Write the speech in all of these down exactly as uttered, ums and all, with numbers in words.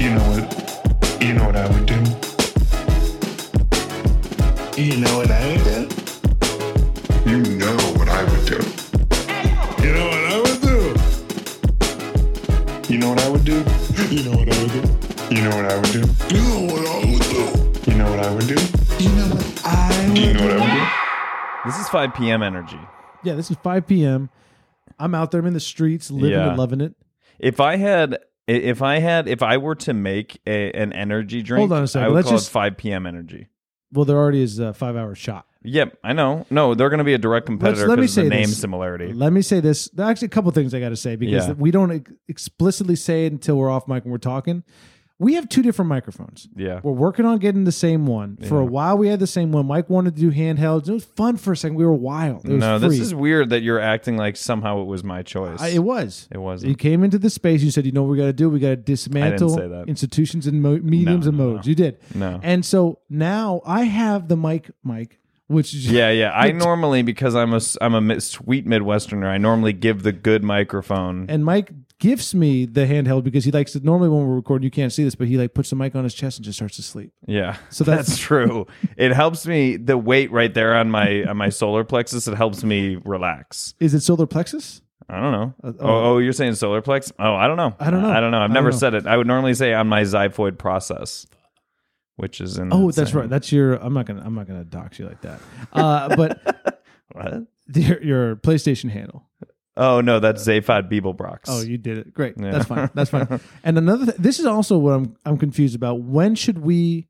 You know what? You know what I would do? You know what I would do? You know what I would do. You know what I would do? You know what I would do? You know what I would do? You know what I would do? You know what I would do? You know what I would do? You know what I would do? You know what I would do? This is five p.m. energy. Yeah, this is five p.m. I'm out there. I'm in the streets, living Yeah. and loving it. If I had, if I had, if I were to make a, an energy drink, Hold on a second. I would Let's call just- it five p.m. energy. Well, there already is a five-hour shot. Yep, I know. No, they're going to be a direct competitor let me because of the say name this. similarity. Let me say this. There are actually a couple things I got to say because Yeah. we don't ex- explicitly say it until we're off mic and we're talking. We have two different microphones. Yeah. We're working on getting the same one. For a Yeah. while, we had the same one. Mike wanted to do handhelds. It was fun for a second. We were wild. It was No, free. this is weird that you're acting like somehow it was my choice. I, it was. It wasn't. You came into the space. You said, "You know what we got to do? We got to dismantle say that. institutions and mo- mediums No, and no, modes." no. You did. No. And so now I have the mic, Mike, which is Yeah, yeah. I normally, because I'm a, s- I'm a mi- sweet Midwesterner, I normally give the good microphone. And Mike gifts me the handheld because he likes to. Normally, when we're recording, you can't see this, but he like puts the mic on his chest and just starts to sleep. Yeah, So that's, that's- true. It helps me. The weight right there on my on my solar plexus, it helps me relax. Is it solar plexus? I don't know. Uh, oh, oh. oh, you're saying solar plex? Oh, I don't know. I don't know. I don't know. I've I never don't know. said it. I would normally say on my xiphoid process, which is in. Oh, the that's same- right. That's your. I'm not gonna. I'm not gonna dox you like that. Uh, but what? your, your PlayStation handle. Oh no, that's Zaphod Beeblebrox. Oh, you did it. Great. Yeah. That's fine. That's fine. And another. Th- this is also what I'm. I'm confused about. When should we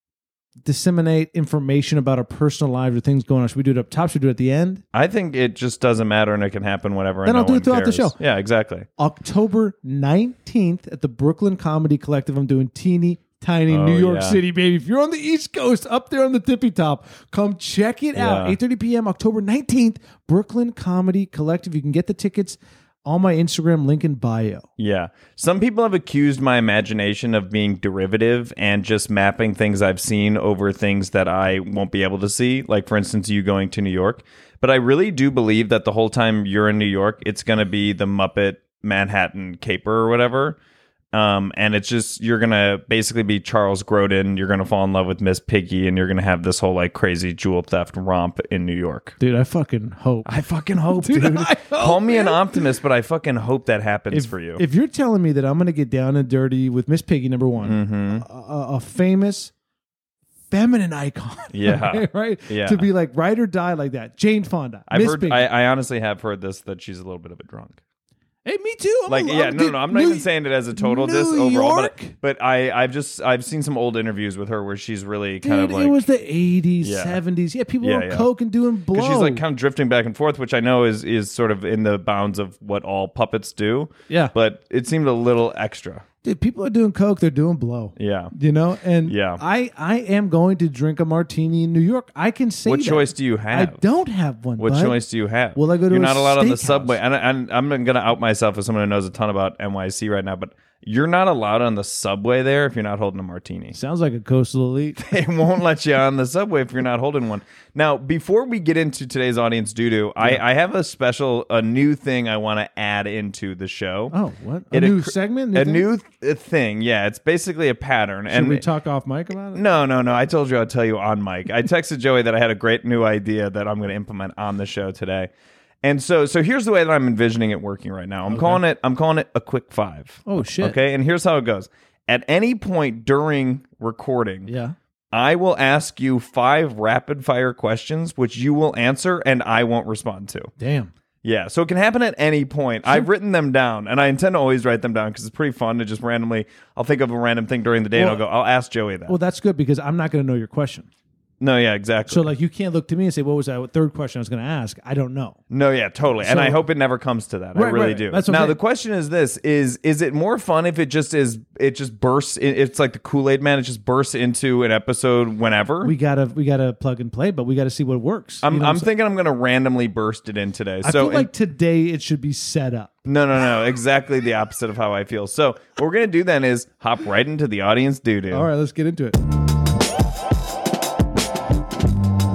disseminate information about our personal lives or things going on? Should we do it up top? Should we do it at the end? I think it just doesn't matter, and it can happen whenever. Then and I'll no do it one throughout the cares. show. Yeah, exactly. October nineteenth at the Brooklyn Comedy Collective. I'm doing teeny tiny Oh, New York yeah. City, baby. If you're on the East Coast, up there on the tippy top, come check it out. Yeah. eight thirty p.m. October nineteenth, Brooklyn Comedy Collective. You can get the tickets on my Instagram, link in bio. Yeah. Some people have accused my imagination of being derivative and just mapping things I've seen over things that I won't be able to see. Like, for instance, you going to New York. But I really do believe that the whole time you're in New York, it's going to be the Muppet Manhattan caper or whatever. Um, and it's just, you're going to basically be Charles Grodin. You're going to fall in love with Miss Piggy, and you're going to have this whole like crazy jewel theft romp in New York. Dude, I fucking hope. I fucking hope, dude. Dude, I hope, Call me an man. optimist, but I fucking hope that happens if, for you. if you're telling me that I'm going to get down and dirty with Miss Piggy, number one, Mm-hmm. a, a, a famous feminine icon, Yeah. right, right? Yeah. To be like ride or die like that, Jane Fonda, I've Miss heard. Piggy. I, I honestly have heard this that she's a little bit of a drunk. Hey, me too. I'm Like, a, yeah, I'm, no, dude, no, I'm not New- even saying it as a total New diss overall, but York? but I I've just I've seen some old interviews with her where she's really kind Dude, of like it was the eighties, Yeah. seventies. Yeah, people Yeah, were on yeah. coke and doing blow. because she's like kind of drifting back and forth, which I know is is sort of in the bounds of what all puppets do. Yeah. but it seemed a little extra. Dude, people are doing coke, they're doing blow. Yeah. You know, and Yeah. I I am going to drink a martini in New York. I can say What that. choice do you I have? don't have one. What bud. choice do you have? Will I go to You're a not allowed on the steakhouse? subway, and, and I'm going to out myself as someone who knows a ton about N Y C right now. But you're not allowed on the subway there if you're not holding a martini. Sounds like a coastal elite. They won't let you on the subway if you're not holding one. Now, before we get into today's audience doo-doo, I, I have a special, a new thing I want to add into the show. Oh, what? A It new occur- segment? a thing? new th- thing. Yeah, it's basically a pattern. Should and we talk off mic about it? No, no, no. I told you I'd tell you on mic. I texted Joey that I had a great new idea that I'm going to implement on the show today. And so so here's the way that I'm envisioning it working right now. I'm calling it I'm calling it a quick five. Oh, shit. Okay, and here's how it goes. At any point during recording, Yeah. I will ask you five rapid fire questions which you will answer and I won't respond to. Damn. Yeah, so it can happen at any point. I've written them down, and I intend to always write them down because it's pretty fun to just randomly, I'll think of a random thing during the day Well- and I'll go, I'll ask Joey that. Well, that's good because I'm not going to know your question. No, yeah, exactly. So, like, you can't look to me and say, what was that third question I was going to ask? I don't know. No, yeah, totally. and So- I hope it never comes to that. I Right, really right. do. That's Now okay. the question is this: is is it more fun if it just is it just bursts in, it's like the Kool-Aid Man, it just bursts into an episode whenever? We gotta we gotta plug and play, but we gotta see what works. I'm You know what I'm saying? thinking I'm gonna randomly burst it in today. I so feel like and- today it should be set up. no, no, no, exactly the opposite of how I feel. So what we're gonna do then is hop right into the audience doo-doo. All right, let's get into it.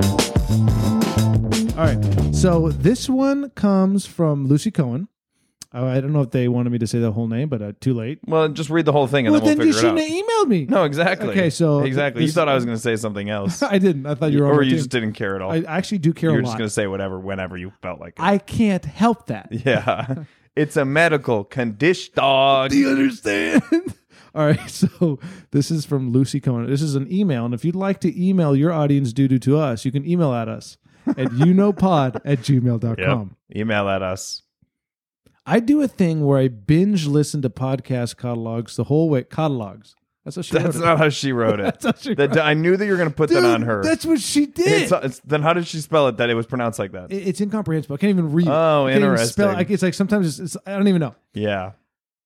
All right. So this one comes from Lucy Cohen. Oh, I don't know if they wanted me to say the whole name, but uh, too late. Well, just read the whole thing and Well, then then we'll you figure it shouldn't out. have emailed me. No, exactly. Okay, so exactly. You this- thought I was going to say something else. I didn't. I thought you were on Or my you team. just didn't care at all. I actually do care you a were lot. just going to say whatever, whenever you felt like it. I can't help that. Yeah. It's a medical condition, dog. Do you understand? All right, so this is from Lucy Cohen. This is an email, and if you'd like to email your audience doo-doo to us, you can email at us at youknowpod at gmail dot com. Yep. Email at us. I do a thing where I binge listen to podcast catalogs the whole way. Catalogs. That's what she That's wrote. not how she wrote it. That's how she That- wrote it. I knew that you were going to put Dude, that on her. That's what she did. It's, it's, then how did she spell it that it was pronounced like that? It- it's incomprehensible. I can't even read it. Oh, I can't even interesting. spell it. Like, it's like sometimes it's, it's, I don't even know. Yeah.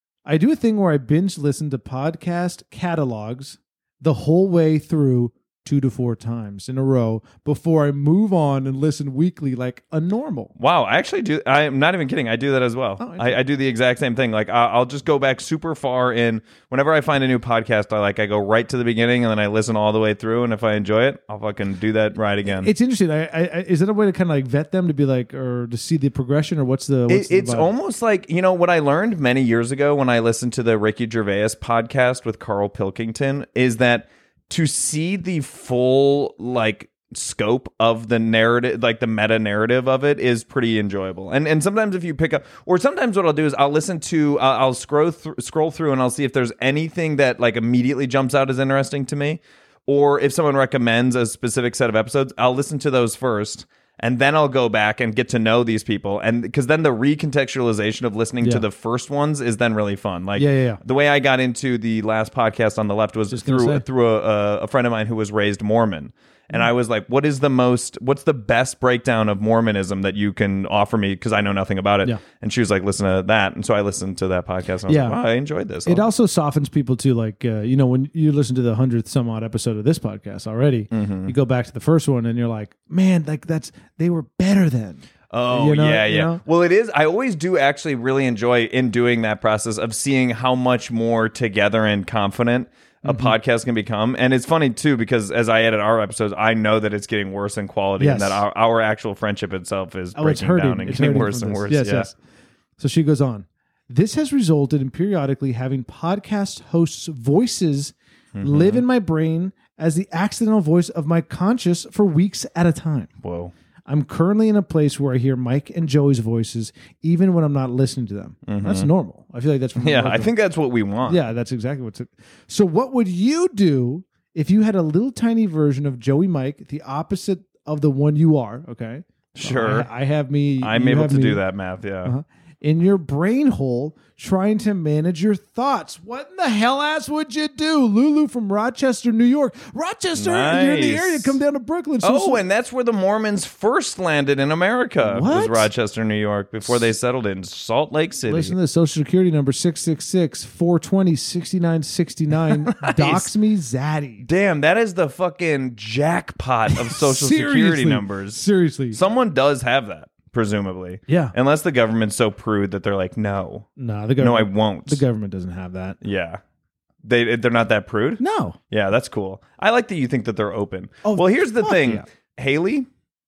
I do a thing where I binge listen to podcast catalogs the whole way through two to four times in a row before I move on and listen weekly like a normal. Wow, I actually do. I am not even kidding. I do that as well. Oh, I, I do the exact same thing. Like I, I'll just go back super far in. Whenever I find a new podcast, I like I go right to the beginning and then I listen all the way through. And if I enjoy it, I'll fucking do that right again. It's interesting. I, I, I- is that a way to kind of like vet them to be like, or to see the progression, or what's the? What's It, the it's vibe? almost like, you know, what I learned many years ago when I listened to the Ricky Gervais podcast with Carl Pilkington is that to see the full like scope of the narrative, like the meta narrative of it, is pretty enjoyable. And and sometimes if you pick up, or sometimes what I'll do is I'll listen to, uh, I'll scroll through, scroll through, and I'll see if there's anything that like immediately jumps out as interesting to me, or if someone recommends a specific set of episodes, I'll listen to those first. And then I'll go back and get to know these people. And because then the recontextualization of listening Yeah. to the first ones is then really fun. Like Yeah, yeah, yeah. the way I got into the last podcast on the left was Just gonna through say. through a, a, a friend of mine who was raised Mormon. And I was like, what is the most, what's the best breakdown of Mormonism that you can offer me? Because I know nothing about it. Yeah. And she was like, listen to that. And so I listened to that podcast. And I was Yeah. like, wow, I enjoyed this. It I'll- also softens people too. Like, uh, you know, when you listen to the hundredth some odd episode of this podcast already, Mm-hmm. you go back to the first one and you're like, man, like that's, they were better then. Oh, You know- yeah, you yeah. know? Well, it is. I always do actually really enjoy in doing that process of seeing how much more together and confident a Mm-hmm. podcast can become. And it's funny, too, because as I edit our episodes, I know that it's getting worse in quality Yes. and that our, our actual friendship itself is Oh, it's breaking hurting. down and It's getting hurting worse from and this. worse. Yes, yeah. yes. So she goes on. This has resulted in periodically having podcast hosts' voices Mm-hmm. live in my brain as the accidental voice of my conscious for weeks at a time. Whoa. I'm currently in a place where I hear Mike and Joey's voices even when I'm not listening to them. That's normal. I feel like that's from Mm-hmm. Yeah, both I of think that's what we want. Yeah, that's exactly what's it. So what would you do if you had a little tiny version of Joey Mike, the opposite of the one you are, okay? So Sure. I, I have me. I'm you able have to me, do that math. Yeah. Uh-huh. In your brain hole, trying to manage your thoughts. What in the hell ass would you do? Lulu from Rochester, New York. Rochester, you're in the Nice. area. Come down to Brooklyn. So- Oh, so- and that's where the Mormons first landed in America. Was What? Rochester, New York, before they settled in Salt Lake City. listen to the social security number six six six, four two zero, six nine six nine. Dox me Zaddy. Damn, that is the fucking jackpot of social security Seriously. numbers. Seriously. Someone does have that, presumably. Yeah. Unless the government's so prude that they're like, no, No, the no, I government. won't. The government doesn't have that. Yeah. They, they're not that prude? No. Yeah, that's cool. I like that you think that they're open. Oh, well, here's the fuck thing. yeah. Haley,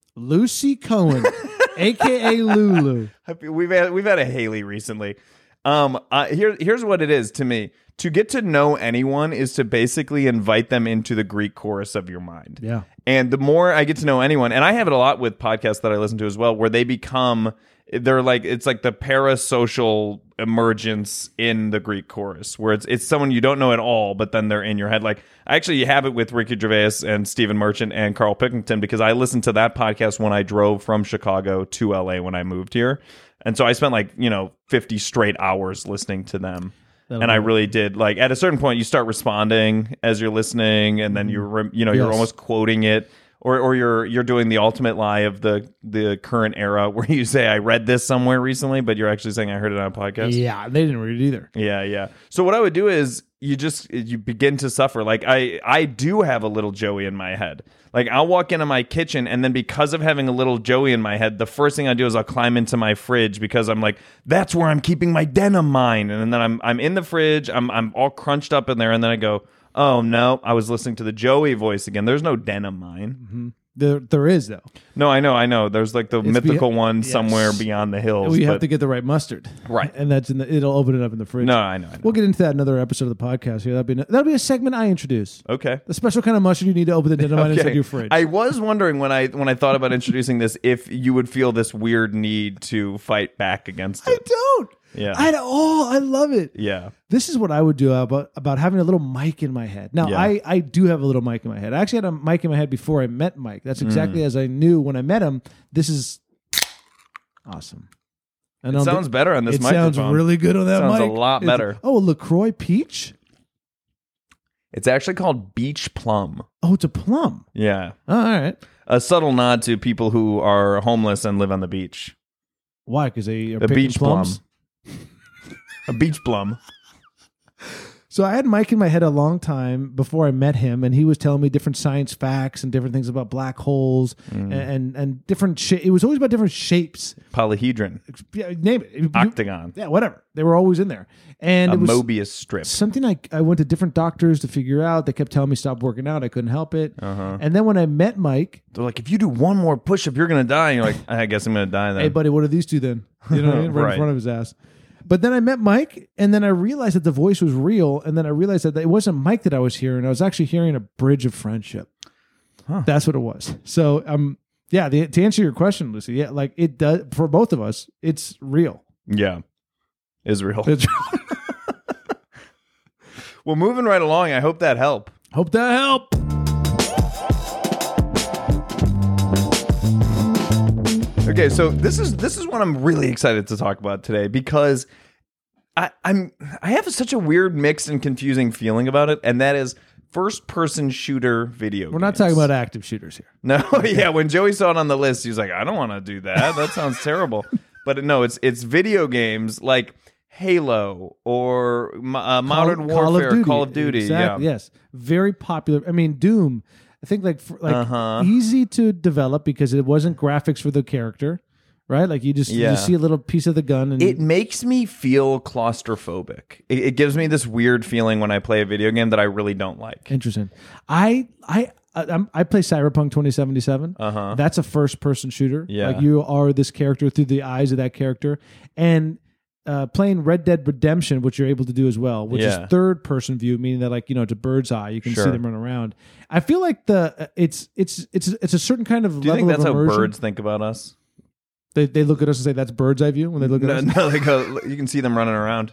Lucy Cohen, aka Lulu. we've had, we've had a Haley recently. Um, uh, here, here's what it is to me. To get to know anyone is to basically invite them into the Greek chorus of your mind. Yeah. And the more I get to know anyone, and I have it a lot with podcasts that I listen to as well, where they become, they're like, it's like the parasocial emergence in the Greek chorus, where it's it's someone you don't know at all, but then they're in your head. Like, I actually have it with Ricky Gervais and Stephen Merchant and Carl Pilkington, because I listened to that podcast when I drove from Chicago to L A when I moved here. And so I spent like, you know, fifty straight hours listening to them. That'll And I do it. really did. Like, at a certain point, you start responding as you're listening, and then you're, re- you know, you're Yes. almost quoting it, or or you're you're doing the ultimate lie of the the current era, where you say, "I read this somewhere recently," but you're actually saying, "I heard it on a podcast." Yeah, they didn't read it either. Yeah, yeah. So what I would do is you just you begin to suffer. Like I I do have a little Joey in my head. Like I'll walk into my kitchen, and then because of having a little Joey in my head, the first thing I do is I'll climb into my fridge, because I'm like, that's where I'm keeping my denim mine. And then I'm I'm in the fridge, I'm I'm all crunched up in there, and then I go, oh no, I was listening to the Joey voice again. There's no denim mine. There, there is though. No, I know, I know. There's like the It's mythical be- one yes. somewhere beyond the hills. We but... have to get the right mustard, Right. And that's in the. It'll open it up in the fridge. No, I know, I know. We'll get into that in another episode of the podcast here. That'll be that'll be a segment I introduce. Okay. The special kind of mustard you need to open the dynamite inside your fridge. I was wondering when I when I thought about introducing this if you would feel this weird need to fight back against I it. don't. Yeah. I oh, I love it. Yeah. This is what I would do about about having a little mic in my head. Now, Yeah. I, I do have a little mic in my head. I actually had a mic in my head before I met Mike. That's Mm. exactly as I knew when I met him. This is awesome. And It on sounds the, better on this it microphone. sounds really good on that Sounds mic. a lot It's- better. Oh, LaCroix peach? It's actually called beach plum. Oh, it's a plum. Yeah. Oh, all right. A subtle nod to people who are homeless and live on the beach. Why? Because they are A picking beach plums? plum. A beach plum. So I had Mike in my head a long time before I met him, and he was telling me different science facts and different things about black holes Mm. and, and and different. Sh- it was always about different shapes. Polyhedron. Yeah, name it. You- Octagon. yeah, whatever. They were always in there, and A it was Mobius strip. something I I went to different doctors to figure out. They kept telling me stop working out. I couldn't help it. Uh-huh. And then when I met Mike, They're like, if you do one more push-up, you're going to die. And you're like, I guess I'm going to die then. hey buddy, what are these two then? You know what I mean? Right, Right. in front of his ass. But then I met Mike, and then I realized that the voice was real, and then I realized that it wasn't Mike that I was hearing. I was actually hearing a bridge of friendship. Huh. That's what it was. So, um, yeah. The, to answer your question, Lucy, yeah, like it does for both of us. It's real. Yeah. Israel. It's, Well, moving right along, I hope that helped. hope that helped. Okay, so this is this is what I'm really excited to talk about today because I, I'm I have such a weird, mixed, and confusing feeling about it, and that is first-person shooter video. We're not talking about active shooters here. No, yeah. When Joey saw it on the list, he was like, "I don't want to do that. That sounds terrible." But no, it's it's video games like Halo or uh, Modern Call- Warfare, Call of Duty. Call of Duty. Exactly, Yeah, yes, very popular. I mean, Doom. I think like for, like Uh-huh. easy to develop because it wasn't graphics for the character, right? Like you just you Yeah. just see a little piece of the gun and It makes me feel claustrophobic. It, it gives me this weird feeling when I play a video game that I really don't like. interesting. I I I, I'm- I play Cyberpunk twenty seventy-seven. Uh-huh. That's a first person shooter. Yeah. Like you are this character through the eyes of that character, and uh, playing Red Dead Redemption, which you're able to do as well, which Yeah. is third person view, meaning that like you know it's a bird's eye, you can see Sure. them run around. I feel like the uh, it's it's it's it's a certain kind of Do you level think that's of how immersion. birds think about us? They they look at us and say that's bird's eye view when they look at No, us. no, they go, you can see them running around.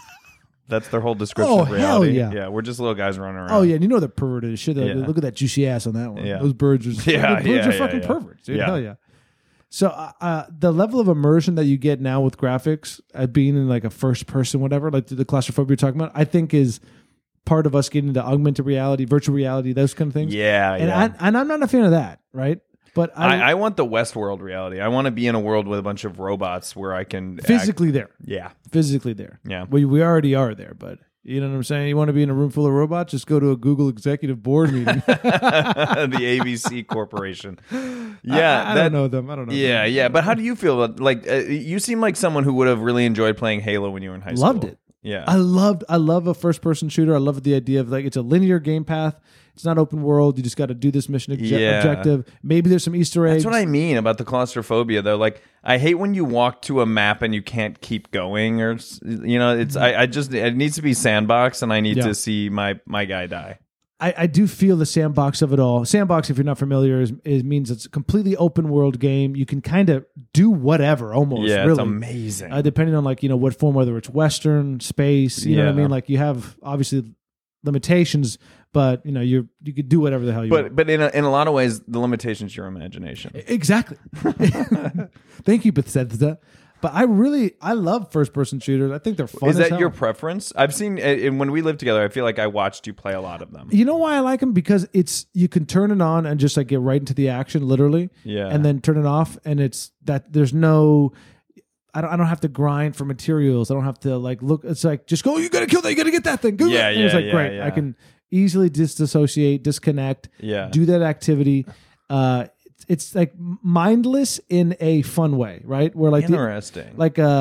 That's their whole description Oh, of hell reality. yeah. yeah, we're just little guys running around. Oh yeah, and you know they're perverted as shit. They- Yeah. Look at that juicy ass on that one. Yeah. Those birds are Yeah, those birds yeah, are yeah, fucking yeah. perverts. Dude. Yeah. Hell yeah. So uh, uh, the level of immersion that you get now with graphics, uh, being in like a first person, whatever, like the claustrophobia you're talking about, I think is part of us getting into augmented reality, virtual reality, those kind of things. Yeah, and yeah. I, and I'm not a fan of that, right? But I, I, I want the Westworld reality. I want to be in a world with a bunch of robots where I can act- physically there, Yeah, physically there. yeah. We we already are there, but. You know what I'm saying? You want to be in a room full of robots? Just go to a Google executive board meeting. The A B C Corporation. Yeah, I, I that- don't know them. I don't know. Yeah, them. yeah. But how do you feel about like uh, you seem like someone who would have really enjoyed playing Halo when you were in high school? Loved it. Yeah. I loved. I love a first person shooter. I love the idea of like it's a linear game path. It's not open world. You just got to do this mission obje- Yeah. objective. Maybe there's some Easter eggs. That's what I mean about the claustrophobia, though. Like, I hate when you walk to a map and you can't keep going, or s- you know, it's I, I just it needs to be sandbox, and I need Yeah. to see my my guy die. I, I do feel the sandbox of it all. Sandbox, if you're not familiar, is, is means it's a completely open world game. You can kind of do whatever, almost. Yeah, really. it's amazing. Uh, depending on like you know what form, whether it's Western, space. You know what I Yeah. mean? Like you have obviously limitations, but you know you you could do whatever the hell you want. but but in a, in a lot of ways, the limitation's your imagination. Exactly. Thank you, Bethesda. But I really, I love first-person shooters. I think they're fun. Is as that hell. your preference? I've seen, and when we lived together, I feel like I watched you play a lot of them. You know why I like them? Because it's you can turn it on and just like get right into the action, literally. Yeah. And then turn it off, and it's that there's no. I don't. I don't have to grind for materials. I don't have to like look. It's like just go. You gotta kill that. You gotta get that thing. Go. Yeah, and It's yeah, like yeah, great. yeah. I can easily disassociate, disconnect. Yeah. Do that activity. Uh, it's, it's like mindless in a fun way, right? Where like the, Interesting. like uh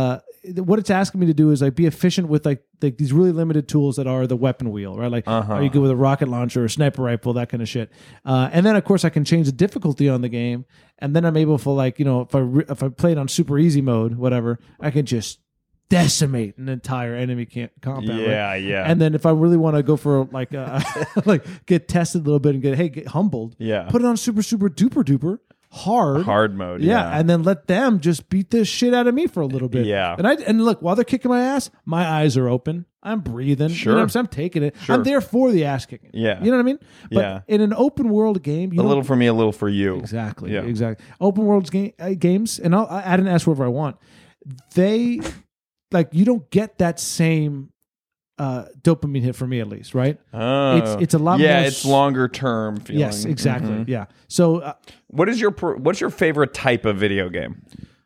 what it's asking me to do is like be efficient with like, like these really limited tools that are the weapon wheel, right? Like, Uh-huh. are you good with a rocket launcher or a sniper rifle, that kind of shit. Uh, and then of course I can change the difficulty on the game, and then I'm able to like, you know, if I re- if I play it on super easy mode, whatever, I can just decimate an entire enemy camp- compound. Yeah, right? yeah. And then if I really want to go for like, uh, like get tested a little bit and get hey get humbled, Yeah. put it on super super duper duper hard. Hard mode. Yeah, Yeah. and then let them just beat the shit out of me for a little bit. Yeah. and I and look, while they're kicking my ass, my eyes are open. I'm breathing. You Sure. know what I'm saying? I'm taking it. Sure. I'm there for the ass kicking. Yeah. you know what I mean. But Yeah. in an open world game, you a don't- little for me, a little for you. exactly, Yeah. exactly. Open world game, uh, games, and I'll, I'll add an S wherever I want. They like you don't get that same uh, dopamine hit for me, at least, right? Oh. It's- it's a lot Yeah, more it's s- longer term feeling. Yes, exactly. Mhm. Yeah. So uh, What is your pr- what's your favorite type of video game?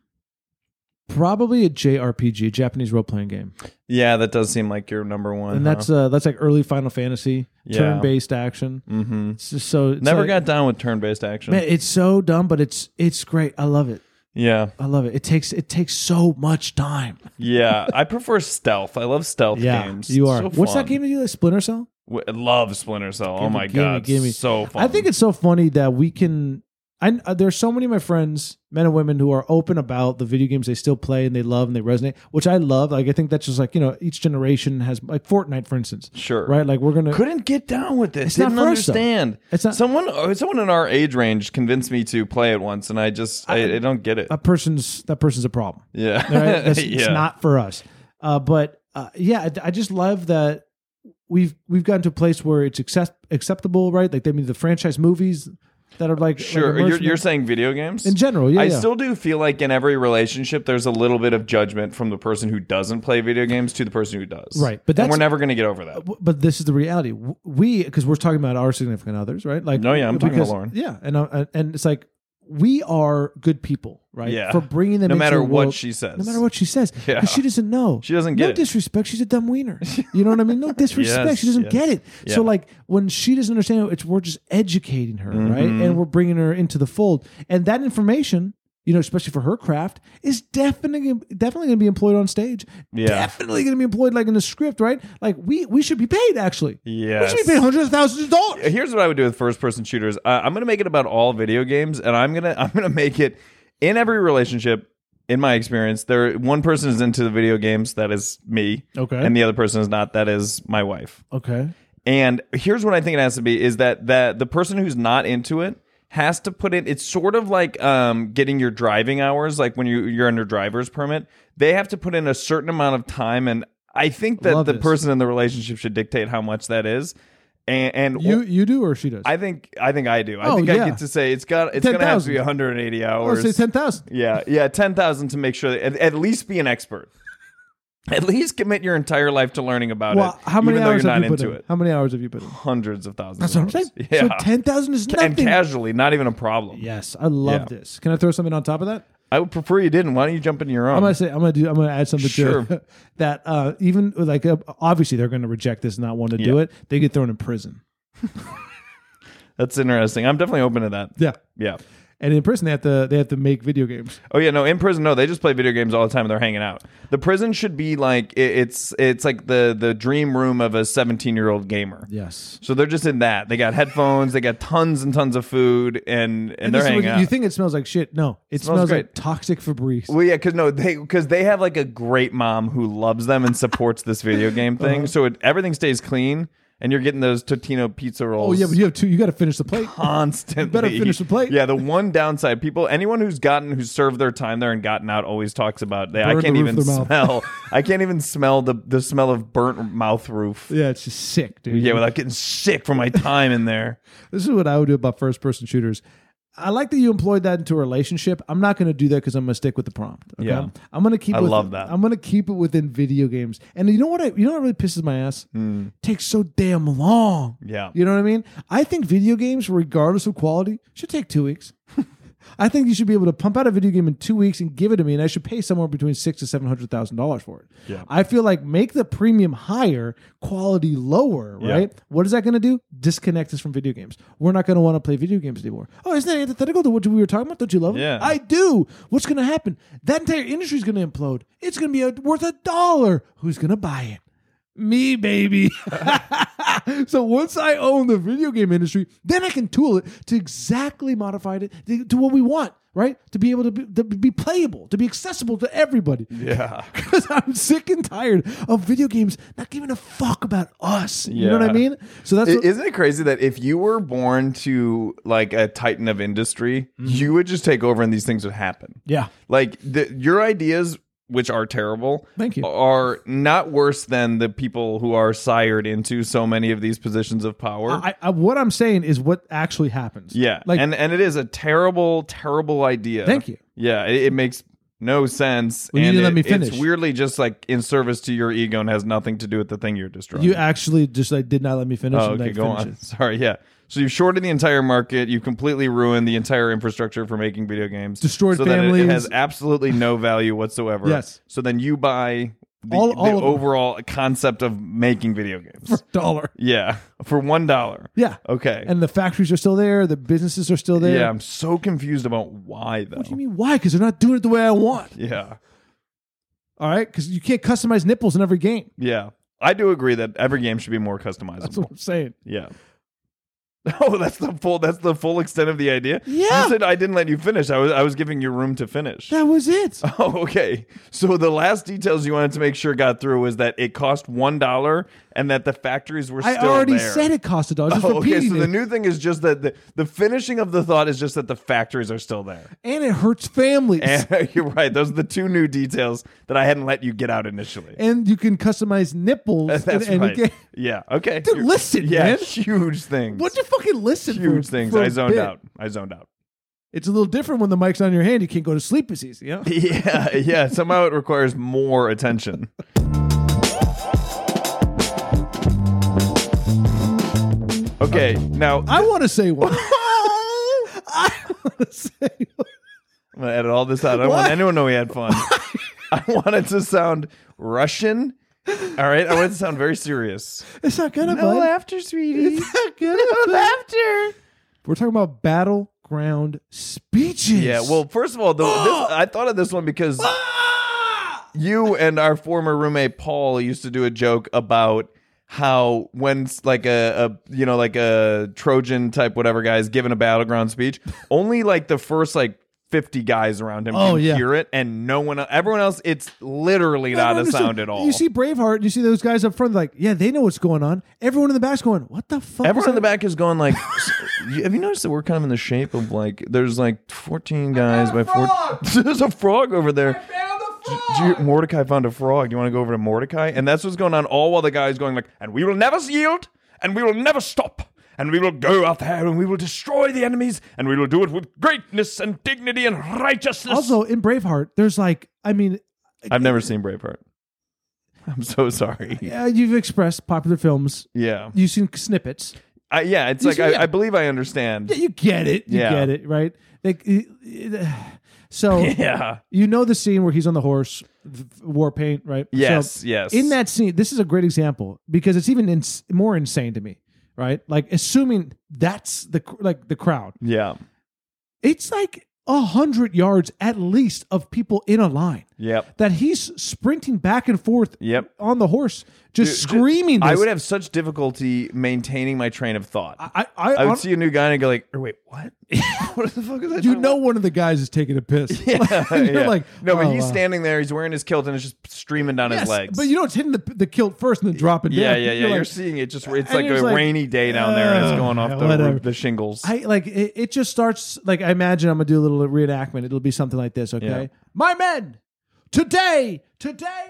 probably a J R P G, Japanese role playing game. Yeah, that does seem like your number one. And that's uh, that's like early Final Fantasy, Yeah. turn-based action. mm-hmm. It's just so it's Never like- got down with turn-based action. man. It's so dumb, but it's it's great. I love it. yeah, I love it. It takes it takes so much time. yeah. I prefer stealth. I love stealth Yeah, games. you are. So What's that fun. game that you like? Splinter Cell. W- I love Splinter Cell. oh Gimme, my gimme, god, gimme. so fun. I think it's so funny that we can. I uh, there's so many of my friends, men and women, who are open about the video games they still play and they love and they resonate, which I love. Like I think that's just like you know each generation has like Fortnite, for instance, sure. right? Like we're gonna. Couldn't get down with it. It's Didn't not for us, though. understand. It's not- someone. oh, Someone in our age range convinced me to play it once, and I just I, I don't get it. that person's that person's a problem. yeah, Right? That's, yeah. It's not for us. Uh, but uh, yeah, I, I just love that we've we've gotten to a place where it's accept, acceptable, right? Like they mean the franchise movies that are like Sure, like you're, you're saying video games in general. Yeah, I yeah. still do feel like in every relationship, there's a little bit of judgment from the person who doesn't play video games to the person who does. Right, but And that's- we're never going to get over that. W- But this is the reality. W- We because we're talking about our significant others, right? Like, No, yeah, I'm talking about because- Lauren. Yeah, and uh, and it's like we are good people, right? Yeah. For bringing them No into matter the what world- she says. no matter what she says, Yeah. because she doesn't know. She doesn't no get it. disrespect. She's a dumb wiener. You know what I mean? No disrespect. Yes, she doesn't yes. get it. So Yeah. like when she doesn't understand, it's we're just educating her, right? Mm-hmm. And we're bringing her into the fold, and that information. You know, especially for her craft, is definitely definitely going to be employed on stage. Yeah. Definitely going to be employed like in a script, right? Like we we should be paid actually. Yes. We should be paid hundreds of thousands of dollars. Here's what I would do with first person shooters. Uh, I'm going to make it about all video games, and I'm gonna I'm gonna make it in every relationship. In my experience, there one person is into the video games. That is me. Okay. And the other person is not. That is my wife. Okay. And here's what I think it has to be: is that that the person who's not into it has to put it. It's sort of like um, getting your driving hours, like when you you're under driver's permit. They have to put in a certain amount of time, and I think that Love the this. person in the relationship should dictate how much that is. And, and You you do or she does? I think I think I do. I Oh, think I yeah. get to say it's got it's going to have to be ten thousand. one hundred eighty I'll hours. say ten thousand. Yeah, yeah, ten thousand to make sure that at, at least be an expert. At least commit your entire life to learning about Well, it, how many even though hours you're have not you put into in? it. How many hours have you put in? Hundreds of thousands. That's what I'm of saying. hours. Yeah, So ten thousand is nothing. and casually, not even a problem. Yes, I love Yeah. this. Can I throw something on top of that? I would prefer you didn't. Why don't you jump into your own? I'm gonna say I'm gonna do I'm gonna add something Sure. to it. that. Uh, even like uh, obviously they're gonna reject this and not want to do Yeah. it. They get thrown in prison. That's interesting. I'm definitely open to that. Yeah, Yeah. and in prison they have to they have to make video games. Oh yeah, no. In prison, no. They just play video games all the time and they're hanging out. The prison should be like it, it's it's like the the dream room of a seventeen year old gamer. Yes. So they're just in that. They got headphones. They got tons and tons of food, and and, And they're this is hanging what- out. You think it smells like shit? No, it Smells smells, great. like toxic Febreze. Well, yeah, because no, they because they have like a great mom who loves them and supports this video game thing. Uh-huh. So it, everything stays clean, and you're getting those Totino pizza Oh rolls. yeah, but you have two. You got to finish the plate. Constantly. better finish the plate. Yeah, the one downside, people, anyone who's gotten, who's served their time there and gotten out, always talks about. They, I Burned can't the roof even of their mouth. smell. I can't even smell the the smell of burnt mouth roof. Yeah, it's just sick, dude. Yeah, without getting sick from my time in there. This is what I would do about first person shooters. I like that you employed that into a relationship. I'm not going to do that because I'm going to stick with the prompt. Okay? Yeah. I'm going to keep. I it with, love that. I'm going to keep it within video games. And you know what? I, you know what really pisses my ass? Mm. Takes so damn long. Yeah. You know what I mean? I think video games, regardless of quality, should take two weeks. I think you should be able to pump out a video game in two weeks and give it to me, and I should pay somewhere between six to seven hundred thousand dollars for it. Yeah. I feel like make the premium higher, quality lower, Yeah. right? What is that going to do? Disconnect us from video games. We're not going to want to play video games anymore. Oh, isn't that antithetical to what we were talking about? Don't you love it? Yeah. I do. What's going to happen? That entire industry is going to implode. It's going to be a, worth a dollar. Who's going to buy it? Me, baby. So once I own the video game industry, then I can tool it to exactly modify it to, to what we want, right? To be able to be, to be playable, to be accessible to everybody. Yeah. Because I'm sick and tired of video games not giving a fuck about us. You know what I Yeah. mean? So that's I- what, Isn't it crazy that if you were born to like a titan of industry, Mm-hmm. you would just take over and these things would happen? yeah. Like the, your ideas, which are terrible, Thank you. are not worse than the people who are sired into so many of these positions of power. I, I, what I'm saying is what actually happens. yeah, Like, and and it is a terrible, terrible idea. Thank you. Yeah, it, it makes no sense. Well, you and didn't let it- me finish. It's weirdly just like in service to your ego and has nothing to do with the thing you're destroying. you actually just like did not let me finish. Oh, and okay, I go finished on. it. Sorry, yeah. So you've shorted the entire market. You've completely ruined the entire infrastructure for making video games. Destroyed so that it- families. It has absolutely no value whatsoever. Yes. So then you buy the, All- the all of them. overall concept of making video games. Dollar. Yeah, for one dollar. Yeah. Okay. And the factories are still there. The businesses are still there. yeah, I'm so confused about why though. What do you mean why? Because they're not doing it the way I want. Yeah, All right? Because you can't customize nipples in every game. yeah. I do agree that every game should be more customizable. That's what I'm saying. Yeah. Oh, that's the full. That's the full extent of the idea. Yeah. You said I didn't let you finish. I was. I was giving you room to finish. That was it. Oh, okay. So the last details you wanted to make sure got through was that it cost one dollar and that the factories were I still already there. said it cost a dollar. Just Oh, okay. repeating So it. the new thing is just that the, the finishing of the thought is just that the factories are still there. and it hurts families. And, And you're right. Those are the two new details that I hadn't let you get out initially. you can customize nipples. That's in any right. game. Yeah. Okay. Dude, You're- listen, yeah, man. Huge things. What'd you fucking listen for? Huge things. for a I zoned bit? out. I zoned out. It's a little different when the mic's on your hand. You can't go to sleep as easy. You know? Yeah. Yeah. Somehow it requires more attention. Okay. Now I want to say one. I want to say one. I'm gonna edit all this out. I don't Why? want anyone to know we had fun. I want it to sound Russian. All right. I want it to sound very serious. It's not gonna, bud. laughter, sweetie. It's not gonna, bud. We're talking about battleground speeches. Yeah. Well, first of all, the, this, I thought of this one because Ah! you and our former roommate Paul used to do a joke about how when like a, a you know like a Trojan type whatever guy is giving a battleground speech, only like the first like fifty guys around him Oh, can yeah. hear it, and no one, everyone else, it's literally I not don't a understand. sound at all. You see Braveheart, you see those guys up front, like, yeah, they know what's going on. Everyone in the back's going, what the fuck? Everyone was in the that? back is going like, have you noticed that we're kind of in the shape of like, there's like fourteen guys by four. There's a frog over there. Do you, Mordecai found a frog. Do you want to go over to Mordecai? And that's what's going on. All while the guy's going like, and we will never yield, and we will never stop, and we will go out there, and we will destroy the enemies, and we will do it with greatness and dignity and righteousness. Also, in Braveheart, there's like, I mean, I've never seen Braveheart. I'm so sorry. uh, you've expressed popular films. Yeah, You've seen snippets. I, yeah. It's You like see, I, yeah. I believe I understand. Yeah, you get it. You Yeah. get it, right? Like, uh, uh, so Yeah. you know the scene where he's on the horse, th- war paint, right? Yes. So yes. in that scene, this is a great example because it's even ins- more insane to me, right? Like, assuming that's the cr- like the crowd, Yeah. it's like a hundred yards at least of people in a line Yep. that he's sprinting back and forth Yep. on the horse, just Dude, screaming. This. I would have such difficulty maintaining my train of thought. I, I, I, I, would see a new guy and I'd go like, "Or wait, what? What the fuck is that?" you talking know, about?" one of the guys is taking a piss. Yeah, You're yeah. like, no, but oh, he's wow. standing there. He's wearing his kilt and it's just streaming down Yes, his legs. but you know it's hitting the, the kilt first and then dropping yeah, down. yeah, yeah. You're You're like, seeing it. Just it's and like you're a just like, rainy day down there, and it's "Ugh, going off the whatever." roof, the shingles. I like it, it. Just starts like I imagine I'm gonna do a little reenactment. It'll be something like this. Okay, Yeah. my men, today, today.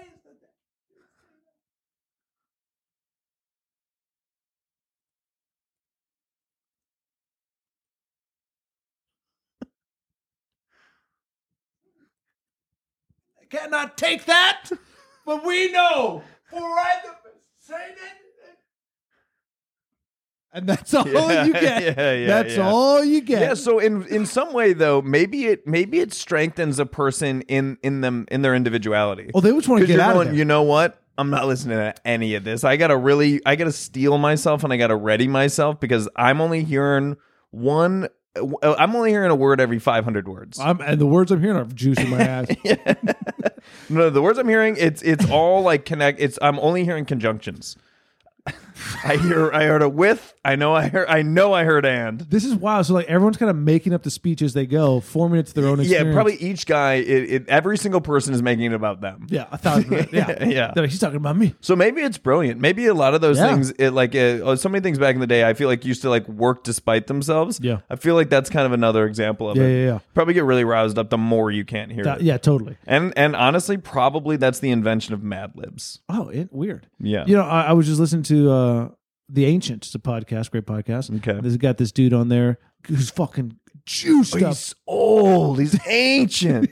Cannot take that, but we know for right the Satan. And that's all Yeah, you get. yeah, yeah, that's yeah. all you get. Yeah, so in in some way though, maybe it maybe it strengthens a person in in them in their individuality. Well, they just want to 'Cause get you're out going, of there. you know what? I'm not listening to any of this. I gotta really, I gotta steel myself and I gotta ready myself because I'm only hearing one. I'm only hearing a word every five hundred words. I'm, and the words I'm hearing are juice in my ass. No, the words I'm hearing, it's it's all like connect. It's I'm only hearing conjunctions. I hear I heard a with. I know I heard. I know I heard and. This is wild. So like everyone's kind of making up the speech as they go, forming it to their own experience. Yeah, probably each guy. It, it, every single person is making it about them. Yeah, a thousand. Yeah, Yeah. They're like, he's talking about me. So maybe it's brilliant. Maybe a lot of those Yeah. things, it like uh, so many things back in the day, I feel like used to like work despite themselves. Yeah. I feel like that's kind of another example of Yeah, it. yeah, yeah. Probably get really roused up the more you can't hear That- it. yeah, totally. And and honestly, probably that's the invention of Mad Libs. Oh, it, weird. Yeah. You know, I, I was just listening to uh, The Ancient. It's a podcast, great podcast. Okay. There's got this dude on there who's fucking juiced up. He's old. He's ancient.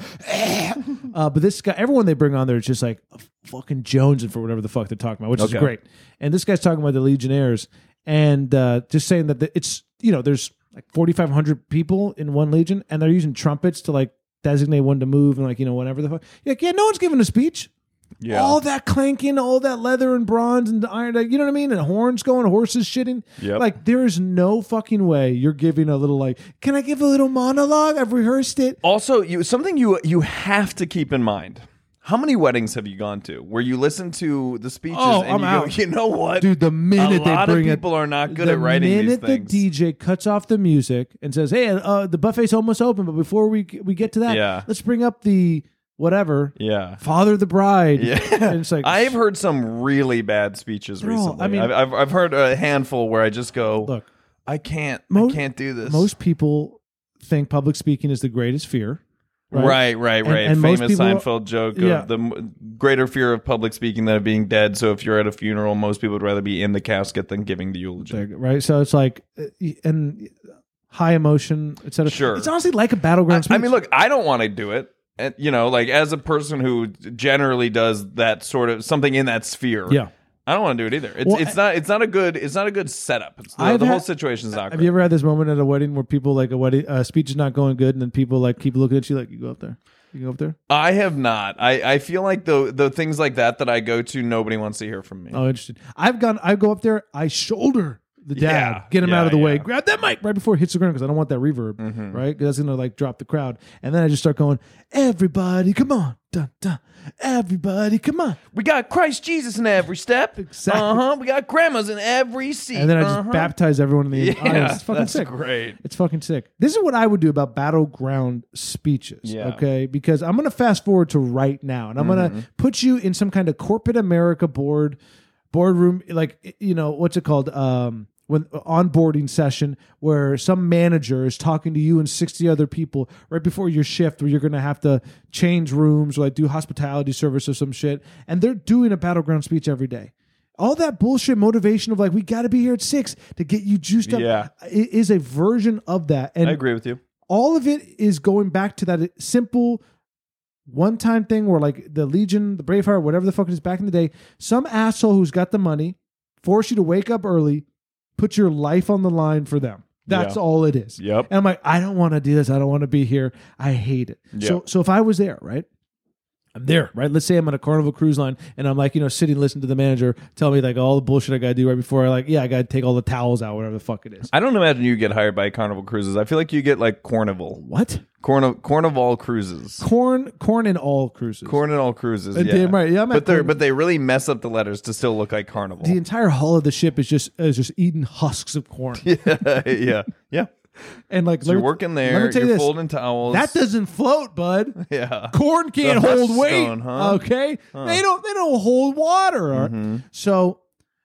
Uh, but this guy, everyone they bring on there is just like fucking jonesing for whatever the fuck they're talking about, which is Okay. great. And this guy's talking about the Legionnaires and uh, just saying that the, it's, you know, there's like forty-five hundred people in one Legion and they're using trumpets to like designate when to move and like, you know, whatever the fuck. You're like, yeah, no one's giving a speech. Yeah. All that clanking, all that leather and bronze and iron, you know what I mean? And horns going, horses shitting. Yep. Like, there is no fucking way you're giving a little, like, can I give a little monologue? I've rehearsed it. Also, you something you you have to keep in mind. How many weddings have you gone to where you listen to the speeches Oh, and I'm you out. go, you know what? Dude, the minute a they lot bring of it- people are not good the at writing these minute things. the D J cuts off the music and says, hey, uh, the buffet's almost open, but before we we get to that, Yeah. let's bring up the whatever, yeah. Father of the Bride. Yeah, And it's like, I've heard some really bad speeches They're all- recently. I mean- I've, I've I've heard a handful where I just go, look, I can't, Mo- I can't do this. most people think public speaking is the greatest fear. right, right, right. And- and most Famous people- Seinfeld joke Yeah. of the m- greater fear of public speaking than of being dead. So if you're at a funeral, most people would rather be in the casket than giving the eulogy. Right? So it's like, uh, and high emotion, et cetera. Sure. It's honestly like a battleground speech. I mean, look, I don't want to do it. And, you know, like as a person who generally does that sort of something in that sphere. Yeah. I don't want to do it either. It's Well, it's not it's not a good it's not a good setup. It's the, I've the whole had- situation is not Have great. you ever had this moment at a wedding where people like a wedding uh, speech is not going good, and then people like keep looking at you like, you go up there, you go up there. I have not. I, I feel like the the things like that that I go to, nobody wants to hear from me. Oh, interesting. I've gone. I go up there. I shoulder the dad, Yeah, get him yeah, out of the way, yeah. grab that mic right before it hits the ground because I don't want that reverb, Mm-hmm. right? Because that's gonna like drop the crowd. And then I just start going, everybody, come on, dun dun, everybody, come on. We got Christ Jesus in every step. Exactly. Uh huh. We got grandmas in every seat. And then I just uh-huh. baptize everyone in the Yeah, audience. It's fucking that's sick. great. It's fucking sick. This is what I would do about battleground speeches. Yeah. Okay. Because I'm going to fast forward to right now and I'm Mm-hmm. going to put you in some kind of corporate America board, boardroom, like, you know, what's it called? Um, when onboarding session where some manager is talking to you and sixty other people right before your shift where you're going to have to change rooms or like do hospitality service or some shit. And they're doing a battleground speech every day. All that bullshit motivation of like, we got to be here at six to get you juiced up Yeah. i- is a version of that. And I agree with you. all of it is going back to that simple one-time thing where like the Legion, the Braveheart, whatever the fuck it is back in the day, some asshole who's got the money force you to wake up early, put your life on the line for them. That's Yeah. all it is. Yep. And I'm like, I don't want to do this. I don't want to be here. I hate it. So Yep. so if I was there, right? I'm there, right? Let's say I'm on a Carnival cruise line and I'm like, you know, sitting listening to the manager tell me like all the bullshit I got to do right before I like, yeah, I got to take all the towels out, whatever the fuck it is. I don't imagine you get hired by Carnival Cruises. I feel like you get like Cornival. What? Corn Cornival Cruises. Corn, corn in all cruises. Corn and all cruises. Uh, Yeah. damn right. Yeah, I'm at but they Corn- but they really mess up the letters to still look like Carnival. The entire hull of the ship is just is just eating husks of corn. yeah, yeah, yeah. And like, So let you're me- working let there. me tell You're you this. folding towels. That doesn't float, bud. yeah. Corn can't The hold husk weight. stone, huh? Okay, they don't. They don't hold water. all right? Mm-hmm. So,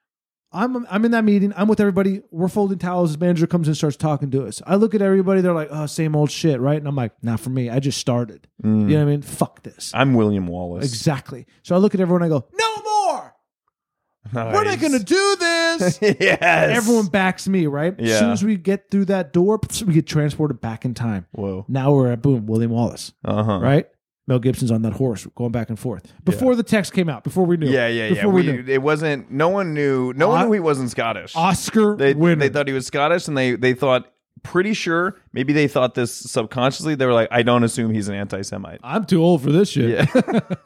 I'm I'm in that meeting. I'm with everybody. We're folding towels. His manager comes in and starts talking to us. I look at everybody. They're like, "Oh, same old shit, right?" And I'm like, "Not for me. I just started. Mm. You know what I mean? Fuck this." I'm William Wallace. Exactly. So I look at everyone. And I go, "No more. We're not going to do this." yes. Everyone backs me, right? As Yeah. soon as we get through that door, we get transported back in time. Whoa. Now we're at boom, William Wallace, Uh huh. right? Mel Gibson's on that horse going back and forth before the text came out. Before we knew. Yeah, yeah, before yeah. We, We, knew. it wasn't. No one knew. No one O- knew he wasn't Scottish. Oscar They winner. they thought he was Scottish, and they they thought pretty sure. Maybe they thought this subconsciously. They were like, I don't assume he's an anti-Semite. I'm too old for this shit. Yeah.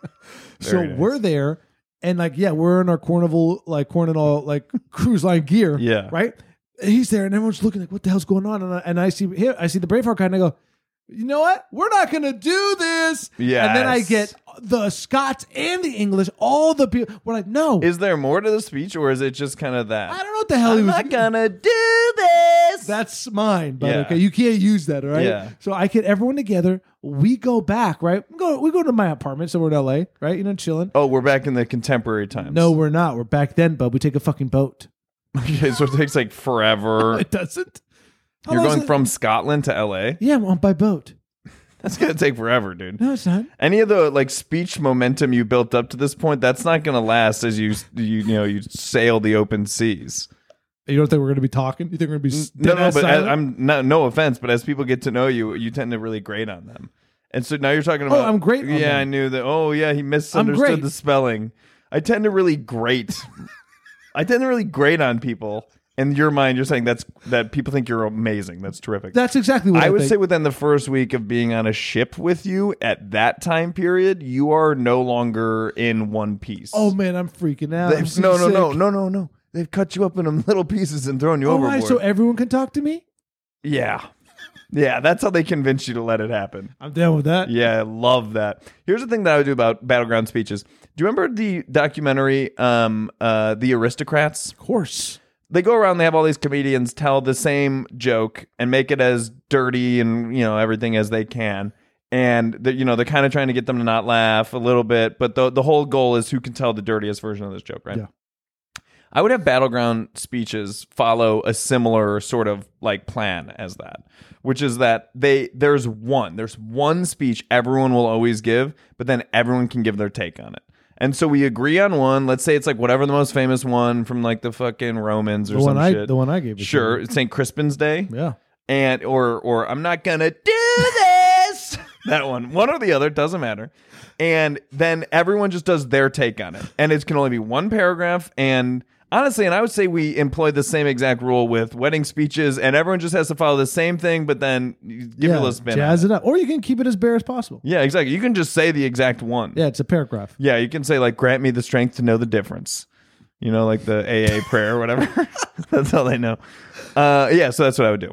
So Very nice. we're there, and like, yeah, we're in our Carnival, like Cornwall, like cruise line gear. Yeah. Right. And he's there, and everyone's looking like, "What the hell's going on?" And I, and I see him, I see the Braveheart guy, and I go, "You know what? We're not gonna do this." Yes. And then I get the Scots and the English, all the people. We're like, "No." Is there more to the speech, or is it just kind of that? I don't know what the hell he I'm was. not gonna do this. That's mine, but Yeah. okay, you can't use that, all right? Yeah. So I get everyone together. We go back, right? We go, we go to my apartment somewhere in L A, right? You know, chilling. Oh, we're back in the contemporary times. No, we're not. We're back then, bub. We take a fucking boat. Okay, so it takes like forever. It doesn't. How You're long is going it? from Scotland to L A. Yeah, I'm on by boat. That's gonna take forever, dude. No, it's not. Any of the like speech momentum you built up to this point, that's not gonna last as you you you know you sail the open seas. You don't think we're going to be talking? You think we're going to be s- No, no, dead-ass but as, silent? I'm no no offense, but as people get to know you, you tend to really grate on them. And so now you're talking about. Oh, I'm great on Yeah, them. I knew that. Oh, yeah, he misunderstood great. the spelling. I tend to really grate. I tend to really grate on people. In your mind, you're saying that's that people think you're amazing. That's terrific. That's exactly what I, I would think. say within the first week of being on a ship with you at that time period, you are no longer in one piece. Oh man, I'm freaking out. I'm They've- no, no, no, seasick. no, no, no. They've cut you up into little pieces and thrown you Oh, overboard. right, so everyone can talk to me. yeah, yeah. That's how they convince you to let it happen. I'm down with that. Yeah, I love that. Here's the thing that I would do about battleground speeches. Do you remember the documentary, um, uh, The Aristocrats? Of course. They go around, they have all these comedians tell the same joke and make it as dirty and, you know, everything as they can. And, the, you know, they're kind of trying to get them to not laugh a little bit. But the, the whole goal is who can tell the dirtiest version of this joke, right? Yeah. I would have battleground speeches follow a similar sort of like plan as that, which is that they there's one, there's one speech everyone will always give, but then everyone can give their take on it. And so we agree on one. Let's say it's like whatever the most famous one from like the fucking Romans or The some one I, shit. the one I gave. it to Sure, you. it's Saint Crispin's Day. Yeah. And or or I'm not gonna do this. That one, one or the other, doesn't matter. And then everyone just does their take on it, and it can only be one paragraph. And honestly, and I would say we employ the same exact rule with wedding speeches, and everyone just has to follow the same thing, but then you give it a yeah. little spin. Jazz on it. it up, or you can keep it as bare as possible. Yeah, exactly. You can just say the exact one. Yeah, it's a paragraph. Yeah, you can say like, "Grant me the strength to know the difference." You know, like the A A prayer or whatever. That's all they know. Uh, yeah, so that's what I would do.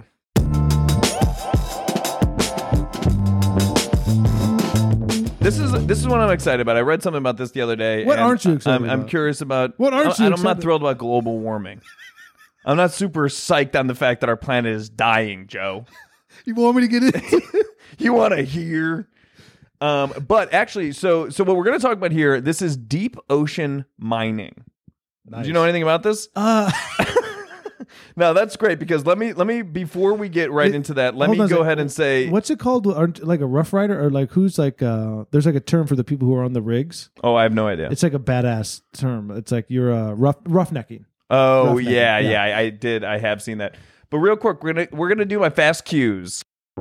This is this is what I'm excited about. I read something about this the other day. What and aren't you excited I'm, I'm about? curious about. What aren't I, you I'm excited- not thrilled about global warming. I'm not super psyched on the fact that our planet is dying, Joe. You want me to get it? You want to hear? Um, but actually, so so what we're going to talk about here, this is deep ocean mining. Do you know anything about this? uh, No, that's great because let me let me before we get right It- into that, let hold me on a go sec. ahead and say, what's it called? Aren't like a rough rider or like who's like? uh There's like a term for the people who are on the rigs. oh, I have no idea. It's like a badass term. It's like you're uh, rough roughnecking. Oh Roughneck, yeah, yeah. yeah, I I did. I have seen that. But real quick, we're gonna we're gonna do my fast cues.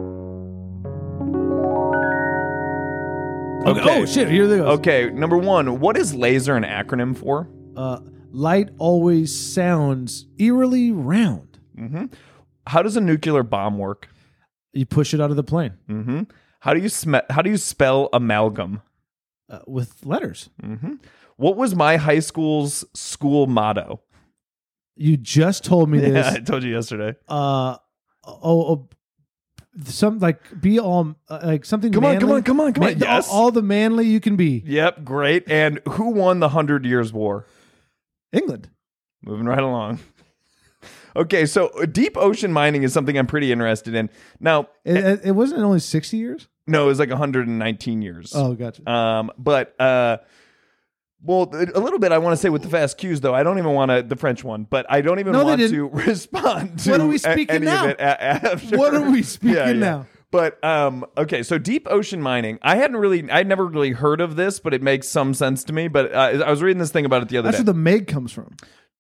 Okay. Oh shit! Here they go. Okay, number one, what is laser an acronym for? Uh, light always sounds eerily round. Mm-hmm. How does a nuclear bomb work? You push it out of the plane Mm-hmm. How do you sm- How do you spell amalgam? uh, with letters. Mm-hmm. What was my high school's school motto? You just told me Yeah, I this. told you yesterday. Uh, oh, oh, some like be all uh, like something. Come on, manly. come on, come on, come on. Ma- Yes. all, all the manly you can be. Yep, great. And who won the Hundred Years' War? England. Moving right along. Okay, so uh, deep ocean mining is something I'm pretty interested in. Now, It, it, it wasn't only sixty years. no, it was like one hundred nineteen years. Oh, gotcha. Um, but uh, well, a little bit. I want to say with the fast cues, though. I don't even want to the French one, but I don't even No, they want to didn't. respond to What are we a- speaking any now? of it a- after. What are we speaking Yeah, yeah. now? But um, okay, so deep ocean mining. I hadn't really, I'd never really heard of this, but it makes some sense to me. But uh, I was reading this thing about it the other That's day. where the Meg comes from.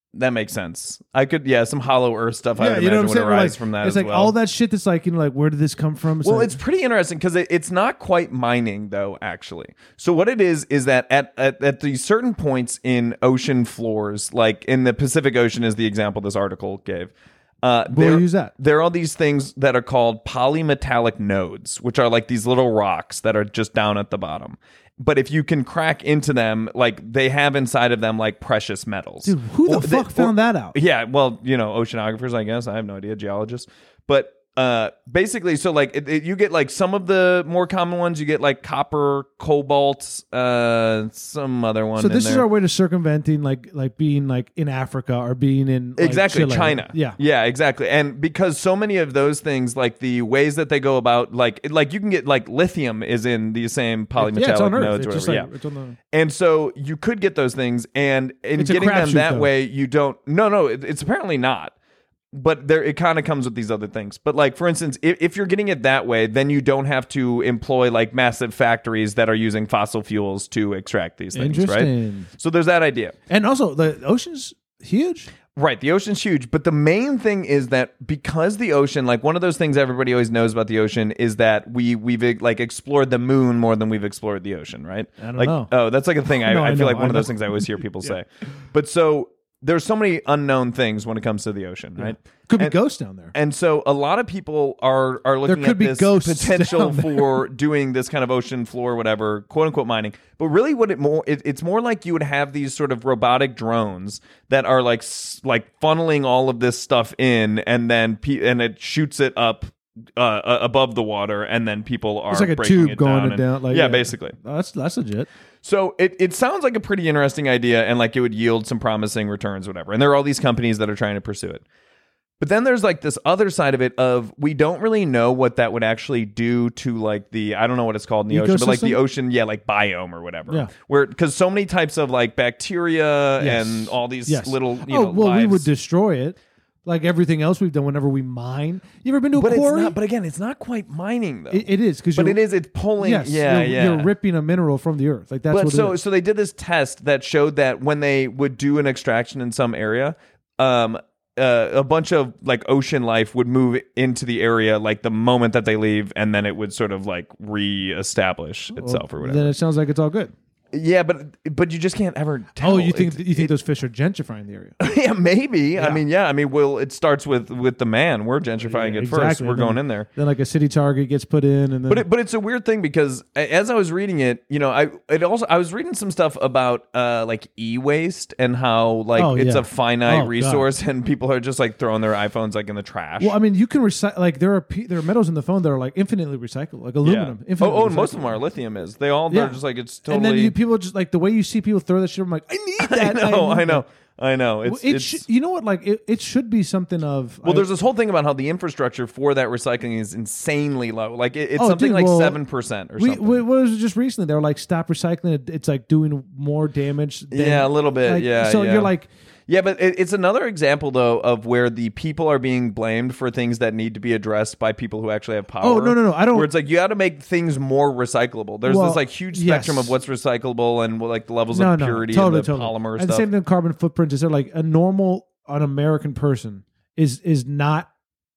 That makes sense. I could, yeah, some Hollow Earth stuff. I would you know imagine what I'm would saying? arise Like, from that it's as like well. all that shit that's like, you know, like where did this come from? It's Well, like, it's pretty interesting because it, it's not quite mining though, actually. So what it is is that at, at at these certain points in ocean floors, like in the Pacific Ocean, is the example this article gave. Uh, We'll there, use that. there are these things that are called polymetallic nodes, which are like these little rocks that are just down at the bottom. But if you can crack into them, like they have inside of them like precious metals. dude, who the Or they- fuck found or- that out? Yeah, well, you know, oceanographers, I guess. I have no idea, geologists. But uh, basically, so like it, it- you get like some of the more common ones. You get like copper, cobalt, uh, some other one. So in this is there. our way to circumventing like like being like in Africa or being in like, Exactly, Chile. China. Yeah. yeah, exactly. And because so many of those things, like the ways that they go about, like like you can get like lithium is in the same polymetallic yeah, it's on Earth. nodes, or It's just whatever. like, yeah. it's on the, And so you could get those things, and in It's a getting them crapshoot, that though. way, you don't. No, no, it, it's apparently not. But there, it kind of comes with these other things. But like, for instance, if, if you're getting it that way, then you don't have to employ like massive factories that are using fossil fuels to extract these things, right? Interesting. So there's that idea. And also the ocean's huge. Right, the ocean's huge, but the main thing is that because the ocean, like one of those things everybody always knows about the ocean is that we we've like explored the moon more than we've explored the ocean, right? I don't like, know. Oh, that's like a thing. I, No, I I feel know, like one I of those know. things I always hear people say. But so there's so many unknown things when it comes to the ocean, right? Could be And- ghosts down there. And so a lot of people are are looking could at be this ghosts potential down there. for doing this kind of ocean floor, whatever, quote unquote mining. But really, what it more it, it's more like you would have these sort of robotic drones that are like s- like funneling all of this stuff in, and then pe- and it shoots it up uh, uh, above the water, and then people are It's like a breaking tube it going down it and- down. Like, yeah, basically. Oh, that's that's legit. So it, it sounds like a pretty interesting idea, and like it would yield some promising returns, whatever. And there are all these companies that are trying to pursue it. But then there's like this other side of it of we don't really know what that would actually do to like the I don't know what it's called in the ocean, but like the Ecosystem? ocean, yeah, like biome or whatever. Yeah. Where because so many types of like bacteria Yes. and all these Yes. little you oh know well, we lives. would destroy it, like everything else we've done. Whenever we mine, you ever been to a but it's quarry? not. But again, it's not quite mining though. it, it is because but it is. It's pulling. Yes, yeah, you're, yeah. You're ripping a mineral from the earth. Like that's But what so it is. so they did this test that showed that when they would do an extraction in some area, um, uh, a bunch of like ocean life would move into the area like the moment that they leave, and then it would sort of like reestablish itself or whatever. Then it sounds like it's all good. Yeah, but but you just can't ever tell. Oh, you think It- you think it- those fish are gentrifying the area? yeah, maybe. I Yeah. mean, yeah. I mean, well, it starts with with the man. We're gentrifying Yeah, it first. exactly. We're And then- going in there. Then like a city target gets put in, and then But it, but it's a weird thing because a- as I was reading it, you know, I it also I was reading some stuff about uh like e-waste and how like Oh, it's yeah. a finite Oh, God. resource and people are just like throwing their iPhones like in the trash. well, I mean, you can recycle. Like there are pe- there are metals in the phone that are like infinitely recyclable, like yeah. aluminum. Oh, Infinitely oh, and most of recyclable. them are lithium is. They all Yeah. they're just like it's totally. And then you, people just like the way you see people throw that shit. I'm like, I need I that. know, need I know, that. I know. It's, Well, it it's sh- you know what? Like it, it should be something of. well, I- there's this whole thing about how the infrastructure for that recycling is insanely low. Like it, it's Oh, something dude, like well, seven percent or we, something. we what was it just recently? They were like, stop recycling. It, it's like doing more damage. Than, Yeah, a little bit, like, yeah, So yeah. you're like, Yeah, but it, it's another example, though, of where the people are being blamed for things that need to be addressed by people who actually have power. Oh, no, no, no, I don't- Where it's like you got to make things more recyclable. There's Well, this like huge spectrum yes. of what's recyclable and like the levels no, of no, purity totally, and the totally. polymer and stuff. the same thing. Carbon footprint is they're like a normal, an American person is is not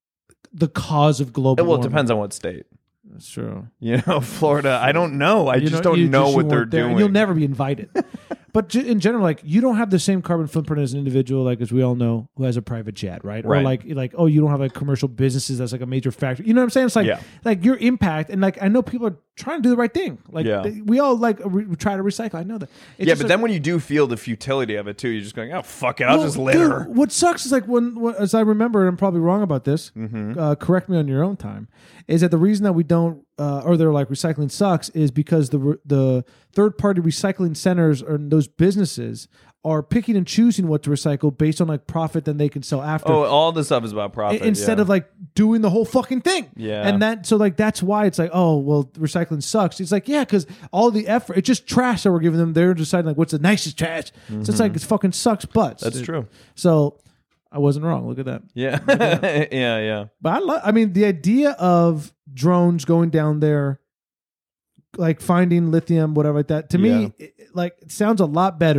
the cause of global. well, it warming. depends on what state. That's true. You know, Florida. I don't know. I You just know- don't you know just- what you they're weren't there, and doing. You'll never be invited. But ju- in general, like you don't have the same carbon footprint as an individual, like as we all know, who has a private jet, right? Or Right. like, like oh, you don't have like commercial businesses that's like a major factory. You know what I'm saying? It's like, Yeah. like your impact, and like I know people are trying to do the right thing. Like Yeah. they- we all like re- try to recycle. I know that. It's yeah, just but like- then when you do feel the futility of it too, you're just going, "Oh fuck it, I'll Well, just litter." dude, what sucks is like when, when, as I remember, and I'm probably wrong about this. Mm-hmm. Uh, correct me on your own time. Is that the reason that we don't, uh, or they're like recycling sucks, is because the the third party recycling centers or those businesses are picking and choosing what to recycle based on like profit that they can sell after. Oh, all this stuff is about profit I- instead yeah. of like doing the whole fucking thing. Yeah. And that, so like, that's why it's like, oh, well, recycling sucks. It's like, yeah, because all the effort, it's just trash that we're giving them. They're deciding like, what's the nicest trash? So it's like, it fucking sucks butts. That's It- true. So I wasn't wrong. Look at that. Yeah, yeah, yeah. But I love, I mean, the idea of drones going down there, like finding lithium, whatever like that, to me, Yeah. it, like, it sounds a lot better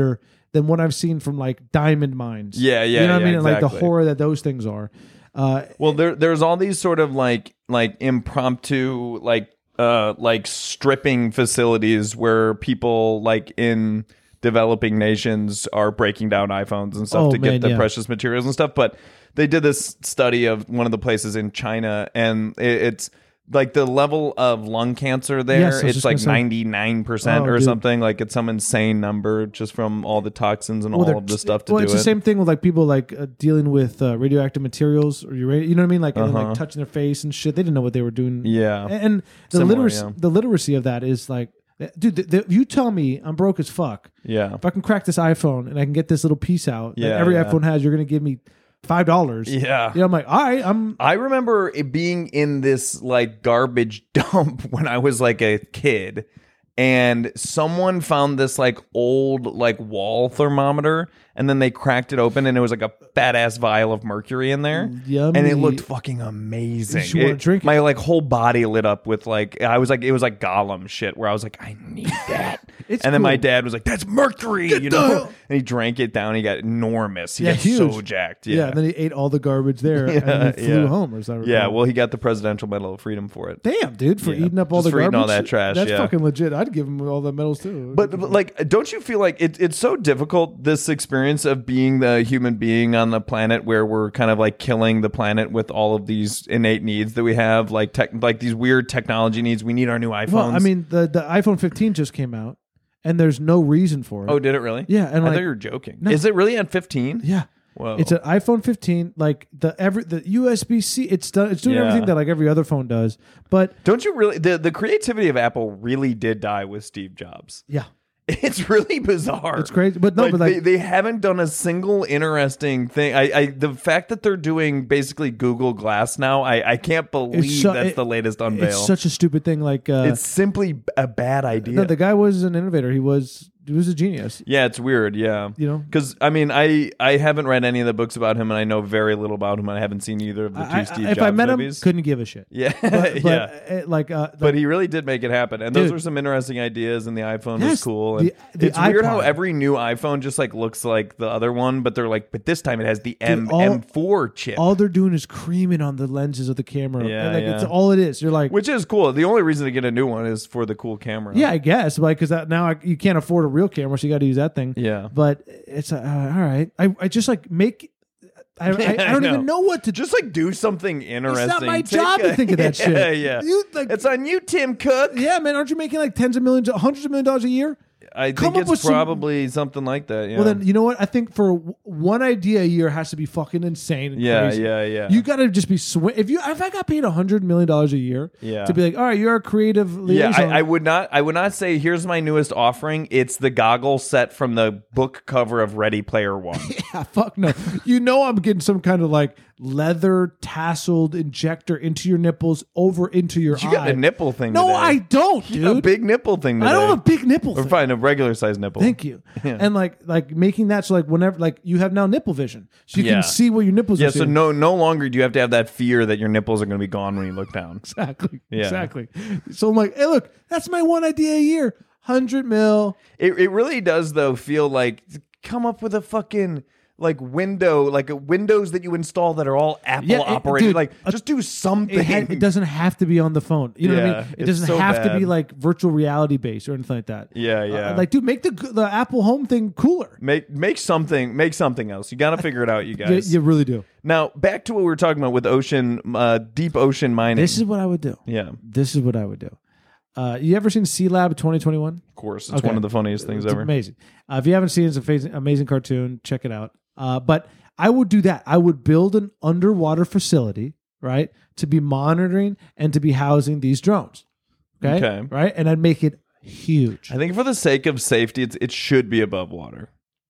than what I've seen from like diamond mines. Yeah, yeah, You know what yeah, I mean? Like the exactly. horror that those things are. Uh, Well, there there's all these sort of like like impromptu like uh like stripping facilities where people like in developing nations are breaking down iPhones and stuff Oh, to man, get the yeah. precious materials and stuff. But they did this study of one of the places in China, and it, it's like the level of lung cancer there. Yes, I was it's just like gonna say. ninety-nine percent Oh, or dude. something. Like it's some insane number just from all the toxins and well, all they're- of the stuff to well, do it's it. the same thing with like people like uh, dealing with uh, radioactive materials or uranium. You know what I mean? Like, and then, Uh-huh. like touching their face and shit. They didn't know what they were doing. Yeah. And, and the Similar, literacy, yeah. the literacy of that is like, dude. The, the, you tell me I'm broke as fuck. Yeah. If I can crack this iPhone and I can get this little piece out that Yeah, every yeah. iPhone has, you're going to give me five dollars. Yeah. Yeah, I'm like, all right, I'm. I remember it being in this like garbage dump when I was like a kid, and someone found this like old like wall thermometer, and then they cracked it open, and it was like a fat ass vial of mercury in there, Yummy. and it looked fucking amazing. You wanna It- drink it? my like whole body lit up with like I was like it was like Gollum shit where I was like I need that. It's and then my cool. dad was like, "That's mercury," you the know. hell- And he drank it down. He got enormous. He Yeah, got huge. so jacked. Yeah. Yeah, and then he ate all the garbage there and then he flew yeah. home or something. yeah. Well, he got the Presidential Medal of Freedom for it. damn, dude, for Yeah. eating up all Just the for garbage. eating all that trash, That's yeah. fucking legit. I'd give him all the medals too. But, but like, don't you feel like it, it's so difficult, this experience of being the human being on the planet where we're kind of like killing the planet with all of these innate needs that we have, like tech, like these weird technology needs. We need our new iPhones. well, I mean, the the iPhone fifteen just came out, and there's no reason for it. oh, did it really? Yeah, and I like, thought you were joking. No. Is it really at fifteen? yeah. Whoa. It's an iPhone fifteen, like the every the U S B C. It's done. It's doing Yeah. everything that like every other phone does. But Don't you really? The, the creativity of Apple really did die with Steve Jobs. yeah, It's really bizarre. it's crazy. But no, Like, but like they, they haven't done a single interesting thing. I, I the fact that they're doing basically Google Glass now, I, I can't believe so- that's it- the latest unveil. it's such a stupid thing. Like uh, It's simply a bad idea. no, the guy was an innovator. He was he was a genius. yeah, it's weird. Yeah, You know, because I mean, I I haven't read any of the books about him, and I know very little about him. And I haven't seen either of the two I, I, Steve if Jobs I met movies. him, couldn't give a shit. yeah, But, yeah. uh, like uh, But he really did make it happen, and those Dude. were some interesting ideas. And the iPhone Yes, was cool. And the- the it's weird how iPod. every new iPhone just like looks like the other one, but they're like, but this time it has the M all- M four chip. all they're doing is creaming on the lenses of the camera. Yeah, And, like it's yeah. all it is. You're like, Which is cool. The only reason to get a new one is for the cool camera. yeah, I guess, like because now I, you can't afford a real camera, so you got to use that thing. Yeah. But it's uh, all right. I, I just like make. I, I, I don't I even know. know what to. Just like do something interesting. It's not my Take job a- to think of that yeah, shit. Yeah, You, like- it's on you, Tim Cook. Yeah, man, aren't you making like tens of millions, hundreds of million dollars a year? I Come think up with it's some- probably something like that. Yeah. Well, then you know what? I think for w- one idea a year has to be fucking insane. And yeah, crazy. yeah, yeah. You got to just be sw- if you if I got paid a hundred million dollars a year, Yeah. to be like, all right, you're a creative yeah, liaison. I, I would not. I would not say here's my newest offering. It's the goggle set from the book cover of Ready Player One. Yeah, fuck no. You know I'm getting some kind of like leather tasseled injector into your nipples over into your You eye. got a nipple thing. No, today. I don't, You got a dude. big nipple thing. Today. I don't have a big nipple. Or thing. fine, a regular size nipple. Thank you. Yeah. And like like making that so like whenever like you have now nipple vision, so you Yeah. can see what your nipples Yeah, are. so seeing. no, no longer do you have to have that fear that your nipples are going to be gone when you look down. Exactly. Yeah. Exactly. So I'm like, hey, look, that's my one idea a year. Hundred mil. It it really does though feel like come up with a fucking like window, like a windows that you install that are all Apple Yeah, it- operated. dude, like uh, just do something. It, ha- it doesn't have to be on the phone. You know what I Yeah, mean? It it's doesn't so have to bad. be like virtual reality based or anything like that. Yeah, Uh, yeah. like, dude, make the the Apple Home thing cooler. make make something make something else. You got to figure it out, you You, guys. you really do. Now back to what we were talking about with ocean, uh, deep ocean mining. This is what I would do. yeah, This is what I would do. Uh, you ever seen C Lab twenty twenty-one? of course, it's Okay. one of the funniest things It's ever. amazing. Uh, if you haven't seen it, it's an amazing, amazing cartoon. Check it out. Uh, but I would do that. I would build an underwater facility, right, to be monitoring and to be housing these drones. Okay, Okay. right, and I'd make it huge. I think for the sake of safety, it's, it should be above water.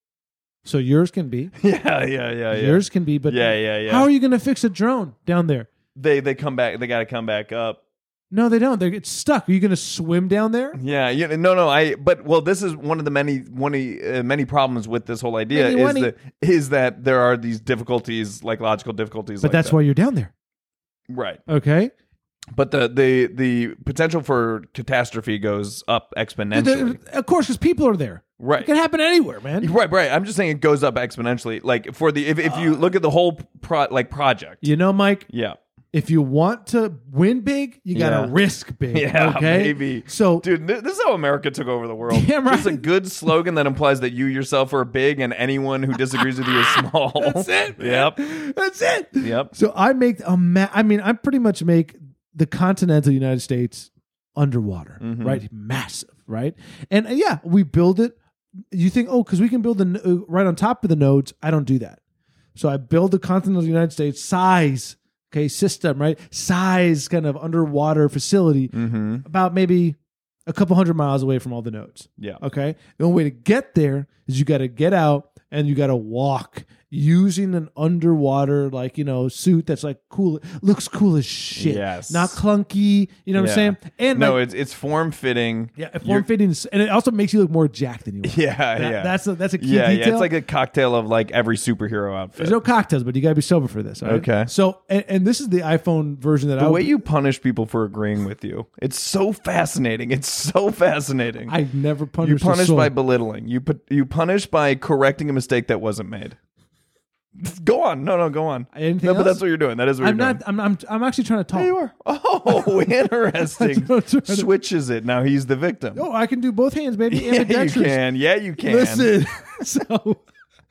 So yours can be, Yeah, yeah, yeah, yeah. yours can be, but Yeah, yeah, yeah. how are you going to fix a drone down there? They they come back. They got to come back up. No, they don't. They get stuck. Are you going to swim down there? Yeah, you know, no, no. I but well, this is one of the many one of, uh, many problems with this whole idea Many, is many- that is that there are these difficulties, like logical difficulties. But like that's that. why you're down there. right. Okay. But the the the potential for catastrophe goes up exponentially. The- of course, because people are there. Right. It can happen anywhere, man. Right, right. I'm just saying it goes up exponentially. Like for the if, if you look at the whole pro, like project. You know, Mike, Yeah. if you want to win big, you got to Yeah. risk big. Yeah, okay? maybe. So, Dude, th- this is how America took over the world. Damn right. It's a good slogan that implies that you yourself are big and anyone who disagrees with you is small. that's it. man. Yep. That's it. Yep. So I make a ma- I mean, I pretty much make the continental United States underwater, Mhm. right? Massive, right? And uh, yeah, we build it. You think, oh, because we can build the uh, right on top of the nodes. I don't do that. So I build the continental United States size, okay, system, right? Size kind of underwater facility, Mm-hmm. about maybe a couple hundred miles away from all the nodes. Yeah. Okay. The only way to get there is you got to get out and you got to walk using an underwater, like, you know, suit that's like cool, looks cool as shit. Yes. Not clunky. You know what Yeah. I'm saying? And No, like, it's it's form fitting. yeah, form fitting, and it also makes you look more jacked than you are. Yeah, That- yeah. That's a, that's a key Yeah, detail. yeah. It's like a cocktail of like every superhero outfit. There's no cocktails, but you got to be sober for this. All right? Okay. So, and, and this is the iPhone version that I The would- way you punish people for agreeing with you, it's so fascinating. It's so fascinating. I never you punished. a punish soul. by belittling. You put you punish by correcting a mistake that wasn't made. Go on. No, no, go on. Anything no, but else? that's what you're doing. That is what I'm you're not. doing. I'm, I'm. I'm actually trying to talk. There you are. Oh, interesting. That's what I'm trying to- Switches it. Now he's the victim. Oh, I can do both hands, baby. yeah, you Ambidextrous. can. Yeah, you can. Listen, so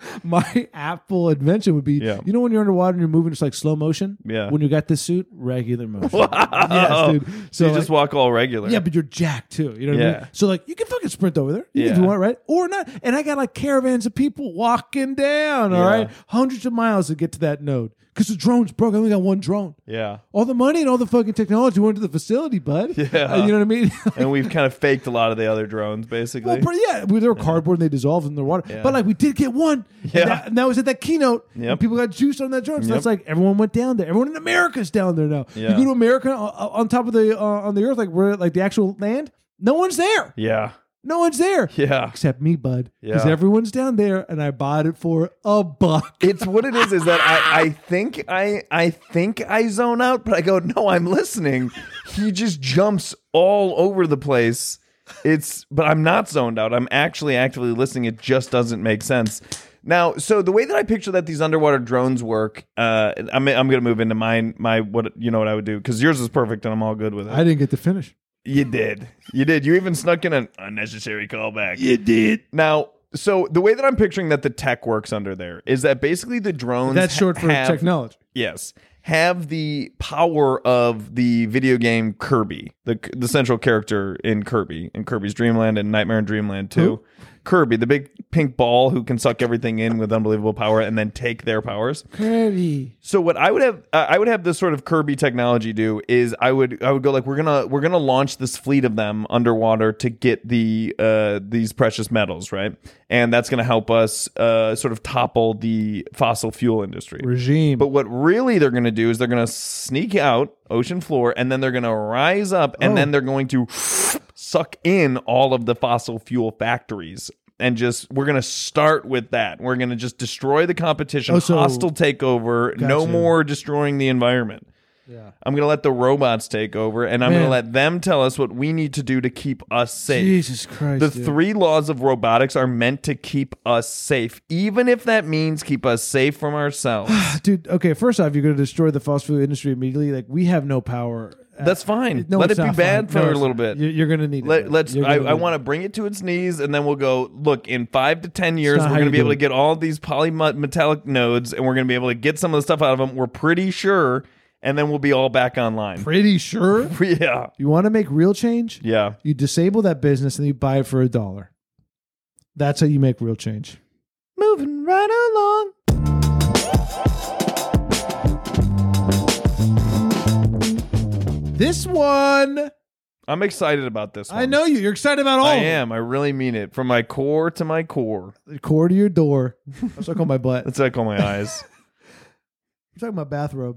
my Apple invention would be, Yeah. you know, when you're underwater and you're moving, it's like slow motion. Yeah. When you got this suit, regular motion. Wow. Yes, dude. So you like- just walk all regular. yeah, but you're jacked too. You know what I Yeah. mean? So like, you can fucking sprint over there if Yeah. you want, right? Or not. And I got like caravans of people walking down. All Yeah. right, hundreds of miles to get to that node because the drone's broke. I only got one drone. Yeah. All the money and all the fucking technology went to the facility, bud. Yeah. Uh, you know what I mean? And we've kind of faked a lot of the other drones, basically. Well, but yeah, we- they were cardboard and they dissolved in the water. Yeah. But like we did get one. Yeah. And that, and that was at that keynote. Yep. And people got juiced on that drone. So Yep. that's like everyone went down there. Everyone in America's down there now. Yeah. You go to America on, on top of the uh, on the earth, like where like the actual land. No one's there. yeah. No one's there. Yeah. Except me, bud. Because Yeah. everyone's down there, and I bought it for a buck. It's what it is, is that I, I think I I think I zone out, but I go, no, I'm listening. He just jumps all over the place. It's but I'm not zoned out. I'm actually actively listening. It just doesn't make sense. Now, so the way that I picture that these underwater drones work, uh, I'm I'm gonna move into mine my what you know what I would do, because yours is perfect and I'm all good with it. I didn't get to finish. You did. You did. You even snuck in an unnecessary callback. You did. Now, so the way that I'm picturing that the tech works under there is that basically the drones That's short for have, technology. Yes, have the power of the video game Kirby, the the central character in Kirby, in Kirby's Dream Land and Nightmare in Dreamland two. Who? Kirby, the big pink ball who can suck everything in with unbelievable power and then take their powers. Kirby. So what I would have, uh, I would have this sort of Kirby technology do is I would, I would go like we're gonna, we're gonna launch this fleet of them underwater to get the, uh, these precious metals, right? And that's gonna help us, uh, sort of topple the fossil fuel industry. Regime. But what really they're gonna do is they're gonna sneak out ocean floor and then they're gonna rise up and Oh. then they're going to suck in all of the fossil fuel factories. And just, we're going to start with that. We're going to just destroy the competition, Oh, so- hostile takeover, no Gotcha. more destroying the environment. yeah. I'm going to let the robots take over, and I'm going to Man. let them tell us what we need to do to keep us safe. Jesus Christ. The dude. three laws of robotics are meant to keep us safe, even if that means keep us safe from ourselves. Dude, okay, first off, you're going to destroy the fossil fuel industry immediately. Like, we have no power. That's fine. No, Let it's it be not bad fine. for No, a it's little not. bit. You're, you're going to need Let, it. let's. You're I, gonna I need want to it. bring it to its knees, and then we'll go. Look, in five to ten years, not we're how going to you be do able to it. get all these polymetallic nodes, and we're going to be able to get some of the stuff out of them. We're pretty sure, and then we'll be all back online. Pretty sure. Yeah, You want to make real change? yeah. You disable that business and you buy it for a dollar. That's how you make real change. Moving right along. This one, I'm excited about this one. I know you. You're excited about all I of them. am. I really mean it. From my core to my core. The core to your door. That's what I call my butt. That's what I call my eyes. We're talking about bathrobes.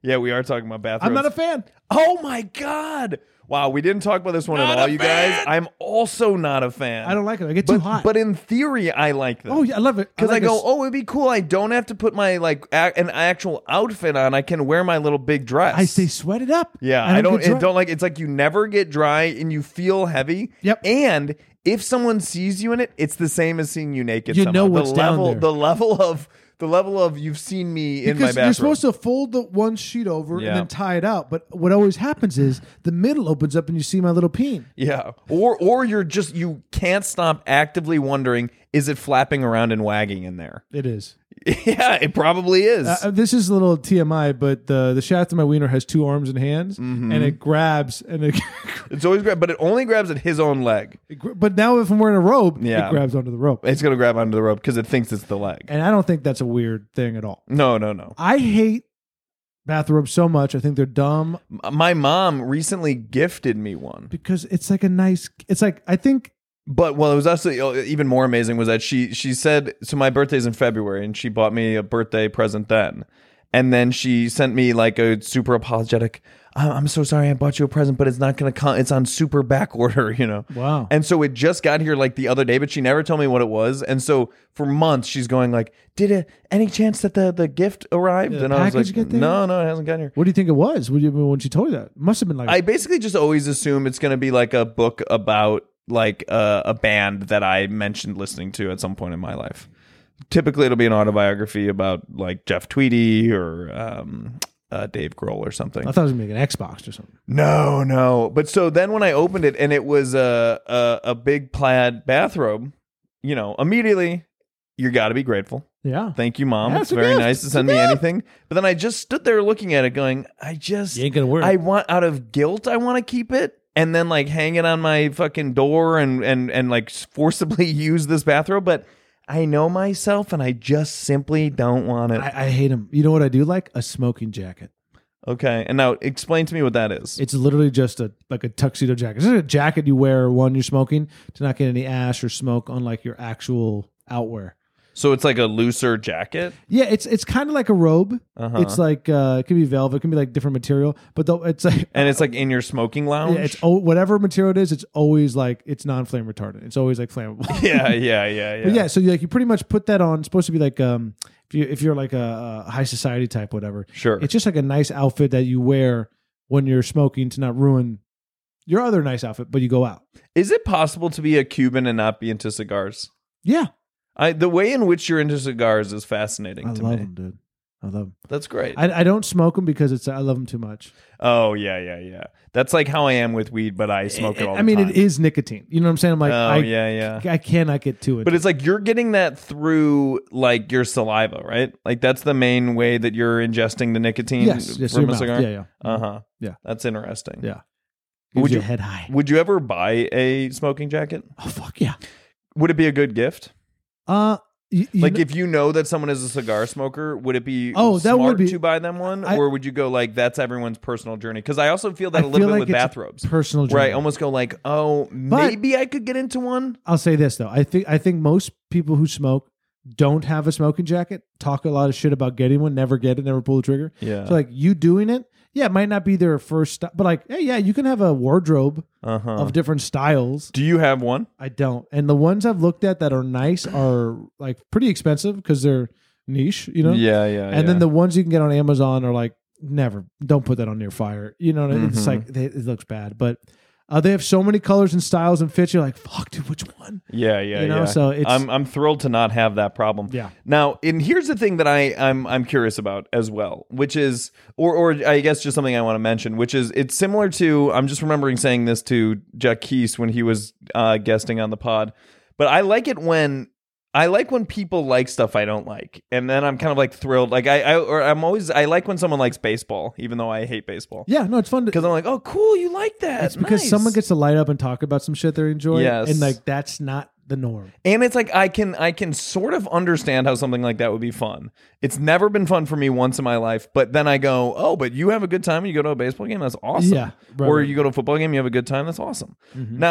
Yeah, we are talking about bathrobes. I'm not a fan. Oh my god! Wow, we didn't talk about this one Not at all, a you fan. guys. I'm also not a fan. I don't like it. I get but, too hot. But in theory, I like them. oh yeah, I love it. Because I, like go, this- oh, it'd be cool. I don't have to put my like a- an actual outfit on. I can wear my little big dress. I stay sweated up. Yeah, I don't. get dry. It don't like. It's like you never get dry and you feel heavy. Yep. And if someone sees you in it, it's the same as seeing you naked. You somehow. know what's the down level. there. The level of the level of you've seen me in my Because bathroom. you're supposed to fold the one sheet over Yeah. and then tie it out. But what always happens is the middle opens up and you see my little peen. Yeah. Or or you're just you can't stop actively wondering, is it flapping around and wagging in there? It is. Yeah, it probably is. Uh, this is a little T M I, but the the shaft of my wiener has two arms and hands, Mm-hmm. and it grabs and it. it's always grab, but it only grabs at his own leg. it gra- but now if I'm wearing a robe, Yeah. it grabs onto the rope, It's gonna grab onto the rope because it thinks it's the leg. and I don't think that's a weird thing at all. No, no, no. I hate bathrobes so much. I think they're dumb M- My mom recently gifted me one. because it's like a nice. It's like I think. But well, it was actually uh, even more amazing was that she she said, so my birthday's in February, and she bought me a birthday present then, and then she sent me like a super apologetic. "I- I'm so sorry, I bought you a present, but it's not gonna come. It's on super back order, you know. Wow. And so it just got here like the other day, but she never told me what it was, and so for months she's going like, "Did it any chance that the the gift arrived?" Did the and I was package like, get there? "No, no, it hasn't gotten here." What do you think it was? What do you, when she told you that? It must have been like I basically just always assume it's going to be like a book about like uh, a band that I mentioned listening to at some point in my life. Typically, it'll be an autobiography about like Jeff Tweedy or um, uh, Dave Grohl or something. I thought it was making an Xbox or something. No, no. But so then when I opened it and it was a a, a big plaid bathrobe, you know, immediately you got to be grateful. Yeah. Thank you, Mom. Yeah, it's it's a very gift. nice to It's send a me gift. anything. But then I just stood there looking at it going, I just You ain't gonna wear it. I want out of guilt, I want to keep it and then like hang it on my fucking door and and and like forcibly use this bathrobe, but I know myself and I just simply don't want it. I, I hate them. You know what I do like? A smoking jacket. Okay. And now explain to me what that is. It's literally just a like a tuxedo jacket. It's just a jacket you wear when you're smoking to not get any ash or smoke on like your actual outwear. So it's like a looser jacket? Yeah, it's it's kind of like a robe. Uh-huh. It's like uh, it could be velvet, it can be like different material, but though it's like And it's like in your smoking lounge? yeah, it's oh, whatever material it is. It's always like it's non-flame retardant. It's always like flammable. yeah, yeah, yeah, yeah. But yeah, so you like you pretty much put that on. It's supposed to be like um if you if you're like a, a high society type, whatever. Sure. It's just like a nice outfit that you wear when you're smoking to not ruin your other nice outfit, but you go out. Is it possible to be a Cuban and not be into cigars? Yeah, I the way in which you're into cigars is fascinating I to love me. them, dude. I love them. That's great. I, I don't smoke them because it's I love them too much. oh yeah, yeah, yeah. That's like how I am with weed, but I smoke it all I the mean, time. it is nicotine. You know what I'm saying? I'm like, oh I, yeah, yeah. I cannot get to it. But it's like you're getting that through like your saliva, right? Like that's the main way that you're ingesting the nicotine yes, yes, from your a mouth. cigar. Yeah, yeah, Uh huh. Yeah. That's interesting. yeah. Would Would you you- head high? Would you ever buy a smoking jacket? Oh fuck yeah. Would it be a good gift? Uh, you, you Like know- if you know that someone is a cigar smoker, would it be Oh, that smart would be- to buy them one, I- or would you go like that's everyone's personal journey? Because I also feel that I a little feel bit like with it's a bathrobes, personal where I journey. almost go like, oh, maybe I could get into one. I'll say this though. I think I think most people who smoke don't have a smoking jacket. Talk a lot of shit about getting one. Never get it. Never pull the trigger. Yeah. So like you doing it, yeah, it might not be their first stop, but like, hey, yeah, you can have a wardrobe Uh huh. of different styles. Do you have one? I don't, and the ones I've looked at that are nice are like pretty expensive because they're niche, you know. Yeah, yeah. And then the ones you can get on Amazon are like never. Don't put that on near fire. You know, it's Mhm. like they, it looks bad, but. Uh, they have so many colors and styles and fits. You're like, fuck, dude, which one? yeah, yeah, you know, yeah. so it's- I'm I'm thrilled to not have that problem. Yeah. Now, and here's the thing that I I'm I'm curious about as well, which is, or or I guess just something I want to mention, which is it's similar to. I'm just remembering saying this to Jack Keese when he was uh, guesting on the pod, but I like it when. I like when people like stuff I don't like, and then I'm kind of like thrilled. Like I, I or I'm always I like when someone likes baseball, even though I hate baseball. Yeah, no, it's fun to, Because I'm like, oh, cool, you like that. it's because Nice. someone gets to light up and talk about some shit they enjoy. Yes. And like that's not the norm. And it's like I can I can sort of understand how something like that would be fun. It's never been fun for me once in my life, but then I go, oh, but you have a good time when you go to a baseball game? That's awesome. Yeah, right, or right. you go to a football game, you have a good time? That's awesome. Now,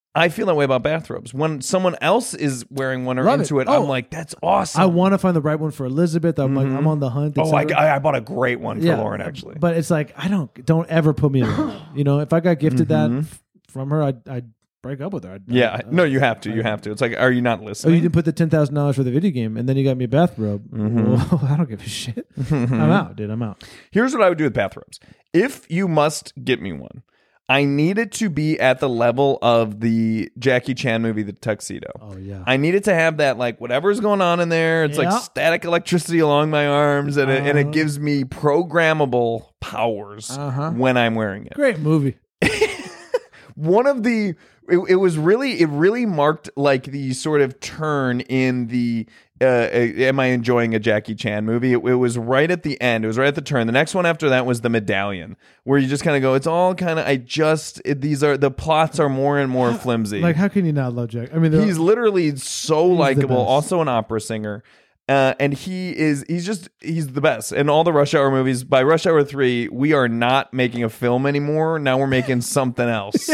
I feel that way about bathrobes. When someone else is wearing one or Love into it. it, I'm Oh. like, that's awesome. I want to find the right one for Elizabeth. I'm like, I'm on the hunt. et oh, I, cetera. I I bought a great one for Yeah, Lauren, actually. But it's like I don't don't ever put me in. That. You know, if I got gifted that f- from her, I'd, I'd break up with her. I'd, yeah, I'd, no, you have to. I- You have to. It's like, are you not Oh, listening? you didn't put the ten thousand dollars for the video game, and then you got me a bathrobe. Well, I don't give a shit. I'm out, dude. I'm out. Here's what I would do with bathrobes. If you must get me one, I need it to be at the level of the Jackie Chan movie, The Tuxedo. Oh yeah. I need it to have that, like, whatever's going on in there. It's Yeah. like static electricity along my arms, and it, and it Uh-huh. gives me programmable powers Uh-huh. when I'm wearing it. Great movie. One of the it, it was really it really marked like the sort of turn in the uh, uh, am I enjoying a Jackie Chan movie? It, it was right at the end. It was right at the turn. The next one after that was The Medallion, where you just kind of go, it's all kind of I just it, these are the plots are more and more flimsy. Like, how can you not love Jack? I mean, they're- He's literally so He's the likable. best. Also an opera singer. Uh, and he is he's just he's the best in all the Rush Hour movies. By Rush Hour three, we are not making a film anymore. Now we're making something else.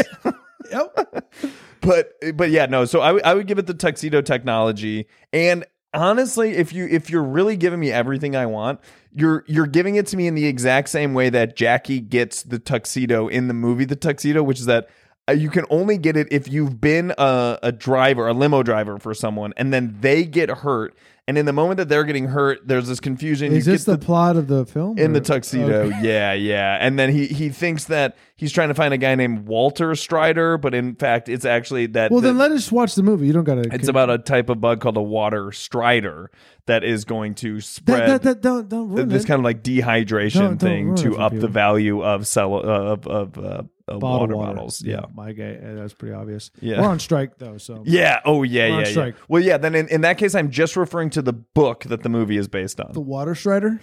Yep. but but yeah, no. So I, w- I would give it the tuxedo technology. And honestly, if you if you're really giving me everything I want, you're you're giving it to me in the exact same way that Jackie gets the tuxedo in the movie The Tuxedo, which is that uh, you can only get it if you've been a, a driver, a limo driver for someone, and then they get hurt. And in the moment that they're getting hurt, there's this confusion. Is you this get the, plot of the film? in or- the tuxedo? Okay. Yeah, yeah. And then he he thinks that he's trying to find a guy named Walter Strider, but in fact, it's actually that. Well, the- then let us watch the movie. You don't got to. it's about a type of bug called a water strider that is going to spread that, that, that, don't don't ruin this it. kind of like dehydration Don't- don't thing ruin it to for up the people. value of cell uh, of of, uh, of Bottled water, water. bottles. Yeah. my guy. uh, That's pretty obvious. Yeah. We're on strike though, so Yeah. Oh, yeah, We're on yeah, yeah. strike. Well, yeah. Then in, in that case, I'm just referring to the book that the movie is based on. the water strider.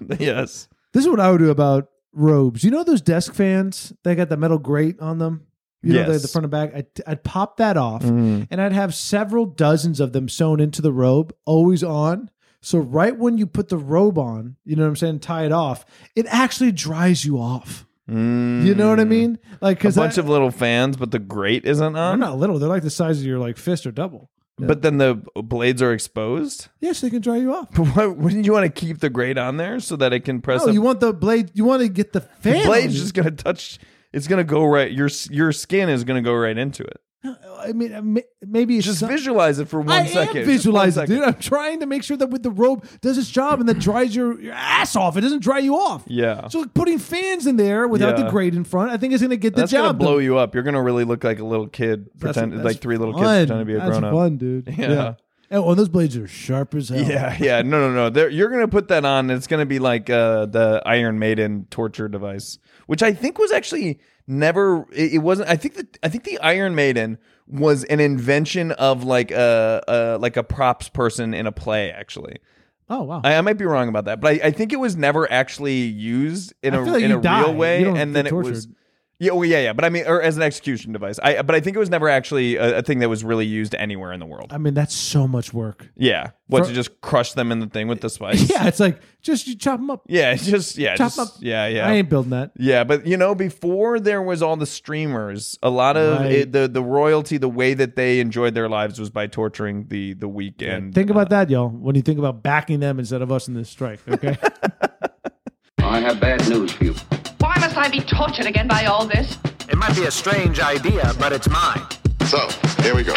yes. This is what I would do about robes. You know those desk fans? They got the metal grate on them. You know, the, Yes. the front and back. I'd, I'd pop that off, Mhm. and I'd have several dozens of them sewn into the robe, always on. So right when you put the robe on, you know what I'm saying, tie it off, it actually dries you off. You know what I mean? Like A because bunch of little fans, but the grate isn't they're on. not little. They're like the size of your like fist or double. But then the blades are exposed. Yes, they can dry you off. But why, wouldn't you want to keep the grate on there so that it can press? No, up? you want the blade. You want to get the fan. the on blade's you. just gonna touch. It's gonna go right. Your your skin is gonna go right into it. I mean, uh, ma- maybe it's Just some- visualize it for one I second. am Just one visualizing, second. dude. I'm trying to make sure that with the robe does its job and that dries your, your ass off. It doesn't dry you off. Yeah. So like, putting fans in there without Yeah. the grate in front, I think is going to get the That's gonna job blow done. you up. You're gonna really look like a little kid. That's- Pretend that's like three little kids fun. pretending to be a That's grown up. fun, dude. Yeah. And oh, those blades are sharp as hell. Yeah, yeah. No, no, no. They're, you're gonna put that on. It's gonna be like uh, the Iron Maiden torture device, which I think was actually never. It, it wasn't. I think that I think the Iron Maiden was an invention of like a, a like a props person in a play. Actually, Oh wow. I, I might be wrong about that, but I, I think it was never actually used in I a feel like in you a die. real way, You don't and then get it was. tortured. Yeah, well, yeah, yeah, but I mean, or as an execution device. I, but I think it was never actually a, a thing that was really used anywhere in the world. I mean, that's so much work. Yeah, what For- to just crush them in the thing with the spice? Yeah, it's like just you chop them up. yeah, it's just yeah, Chop just, up. yeah, yeah. I ain't building that. Yeah, but you know, before there was all the streamers, a lot of Right. it, the the royalty, the way that they enjoyed their lives was by torturing the the weak. And Think about that, y'all. When you think about backing them instead of us in this strike, okay? I have bad news for you. Why must I be tortured again by all this? It might be a strange idea, but it's mine. So, here we go.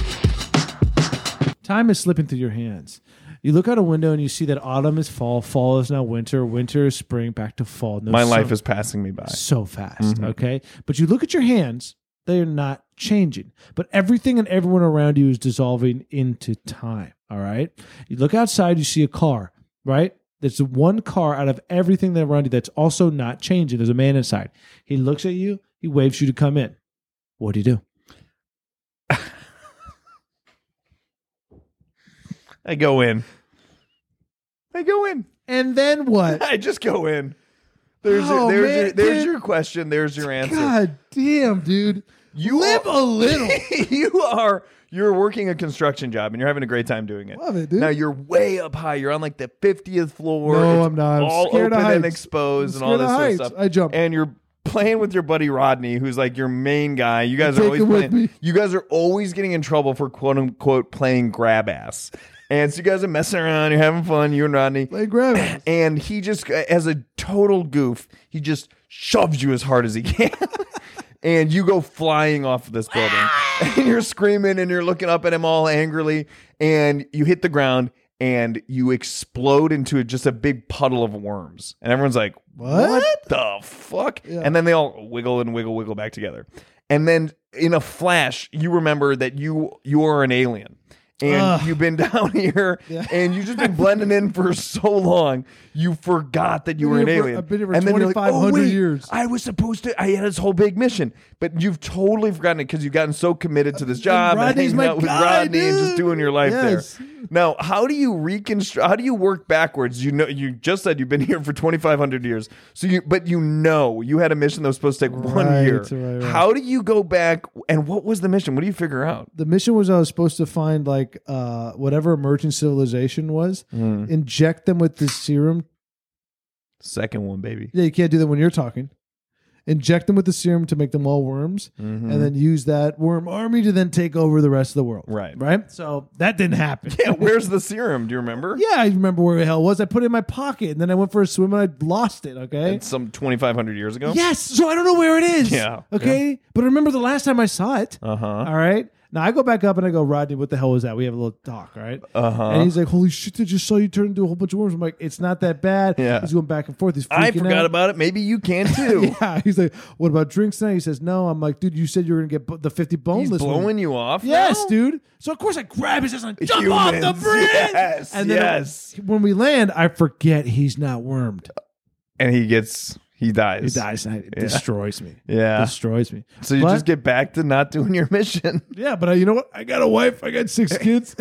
Time is slipping through your hands. You look out a window and you see that autumn is fall, fall is now winter, winter is spring, back to fall. No, my so- life is passing me by. so fast, okay? But you look at your hands, they are not changing. But everything and everyone around you is dissolving into time, all right? You look outside, you see a car, right? There's one car out of everything that around you that's also not changing. There's a man inside. He looks at you, he waves you to come in. What do you do? I go in. I go in. And then what? I just go in. There's Oh, your, there's man, your, there's dude. your question. There's your answer. God damn, dude. You live are- a little. you are you're working a construction job and you're having a great time doing it. Love it, dude. Now you're way up high. You're on like the fiftieth floor. No, It's I'm not. I'm all scared of open and heights. exposed I'm and all scared this of sort of heights. stuff. I jump. And you're playing with your buddy Rodney, who's like your main guy. You guys are Take always him with playing. me. You guys are always getting in trouble for quote unquote playing grab ass. And so you guys are messing around, you're having fun, you and Rodney. Play grab ass. And he just, as a total goof, he just shoves you as hard as he can. And you go flying off of this building. And you're screaming and you're looking up at him all angrily. And you hit the ground and you explode into just a big puddle of worms. And everyone's like, What? what the fuck? Yeah. And then they all wiggle and wiggle, wiggle back together. And then in a flash, you remember that you you are an alien. And Ugh. you've been down here, Yeah. and you've just been blending in for so long, you forgot that you Been were an here for- alien. I've been here for and then you're like, twenty-five oh, hundred wait, years. I was supposed to, I had this whole big mission. But you've totally forgotten it because you've gotten so committed to this job and, Rodney's hanging my out with guy, Rodney and just dude. doing your life Yes. there. Now, how do you reconstruct, how do you work backwards? You know, you just said you've been here for twenty-five hundred years. So you, but you know, you had a mission that was supposed to take one Right, year. right, right. How do you go back, and what was the mission? What do you figure out? The mission was I was supposed to find like uh, whatever emerging civilization was, Hmm. inject them with this serum. Second one, baby. Yeah, you can't do that when you're talking. Inject them with the serum to make them all worms, Mm-hmm. and then use that worm army to then take over the rest of the world. Right. Right? So that didn't happen. Yeah, where's the serum? Do you remember? Yeah, I remember where the hell it was. I put it in my pocket, and then I went for a swim, and I lost it, okay? It's some twenty-five hundred years ago? Yes, so I don't know where it is. Yeah, Okay? But I remember the last time I saw it. Uh-huh. All right? Now I go back up and I go, Rodney, what the hell was that? We have a little talk, all right? Uh-huh. And he's like, holy shit, I just saw you turn into a whole bunch of worms. I'm like, it's not that bad. Yeah. He's going back and forth. He's freaking I forgot out. about it. Maybe you can too. Yeah. He's like, what about drinks tonight? He says, no. I'm like, dude, you said you were going to get bu- the fifty He's boneless blowing one. you off Yes, now? dude. So of course I grab his ass and jump off the Humans. bridge. Yes, and then yes. when we land, I forget he's not wormed. And he gets, he dies. He dies. And it destroys me. Yeah. Destroys me. So you But- just get back to not doing your mission. Yeah, but uh, you know what? I got a wife. I got six kids.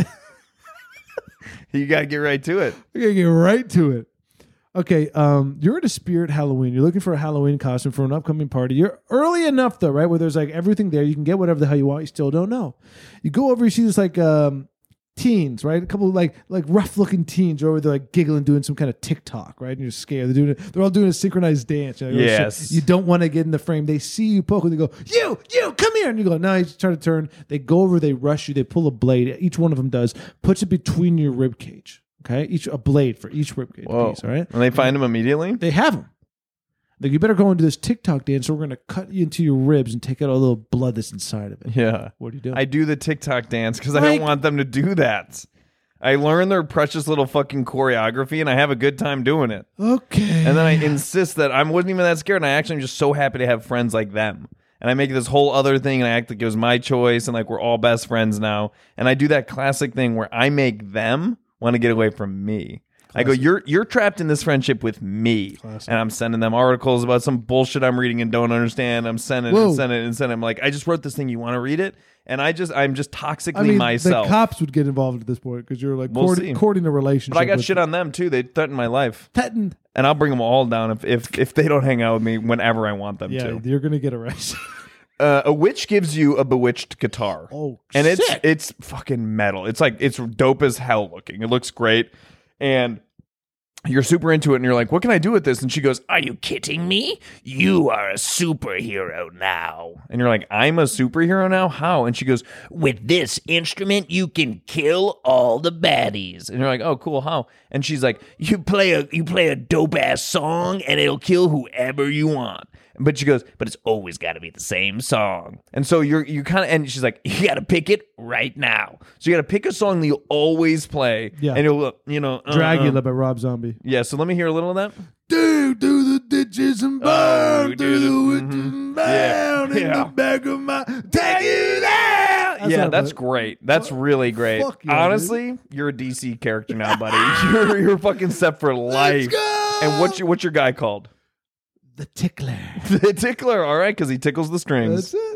You got to get right to it. We're gonna get right to it. Okay, um, you're at a Spirit Halloween. You're looking for a Halloween costume for an upcoming party. You're early enough though, right? Where there's like everything there. You can get whatever the hell you want. You still don't know. You go over, you see this like um, teens, right? A couple of like like rough looking teens over there, like giggling, doing some kind of TikTok, right? And you're scared. They're doing it. They're all doing a synchronized dance. You're like, oh, shit. Yes. You don't want to get in the frame. They see you poke and they go, you, you, come here. And you go, no, you try to turn. They go over, they rush you, they pull a blade. Each one of them does, puts it between your rib cage. Okay, each a blade for each rib cage Whoa. piece. All right, And they find him immediately? they have them. Like, you better go into this TikTok dance, or we're gonna cut you into your ribs and take out all the little blood that's inside of it. Yeah. What are you doing? I do the TikTok dance because I Like- don't want them to do that. I learn their precious little fucking choreography and I have a good time doing it. okay, And then I insist that I wasn't even that scared. And I actually am just so happy to have friends like them. And I make this whole other thing and I act like it was my choice and like we're all best friends now. And I do that classic thing where I make them want to get away from me. I go, you're you're trapped in this friendship with me. Classic. And I'm sending them articles about some bullshit I'm reading and don't understand. I'm sending Whoa. and sending and sending. I'm like, I just wrote this thing. You want to read it? And I just, I'm just toxically I mean, myself. the cops would get involved at this point because you're like We'll courting, see. courting a relationship. But I got with shit on them too. They threaten my life. Teton. And I'll bring them all down if, if, if they don't hang out with me whenever I want them Yeah, to. you're gonna get arrested. Uh, a witch gives you a bewitched guitar. Oh, and it's sick. it's fucking metal. It's like it's dope as hell looking. It looks great, and you're super into it. And you're like, "What can I do with this?" And she goes, "Are you kidding me? You are a superhero now." And you're like, "I'm a superhero now? How?" And she goes, "With this instrument, you can kill all the baddies." And you're like, "Oh, cool. How?" And she's like, "You play a you play a dope ass song, and it'll kill whoever you want." But she goes, but it's always got to be the same song. And so you're you kind of, and she's like, you got to pick it right now. So you got to pick a song that you always play. Yeah. And it'll, you know, uh, Dragula uh, by Rob Zombie. yeah. So let me hear a little of that. Dig through the ditches and burn Oh, through dude. the witches Mhm. and bound Yeah. in Yeah. the back of my take you down. That's yeah, what that's I- great. That's really great. Fuck yeah, Honestly, you're a D C character now, buddy. you're you're fucking set for life. go! And what's your what's your guy called? The Tickler. The Tickler. All right, because he tickles the strings. That's it.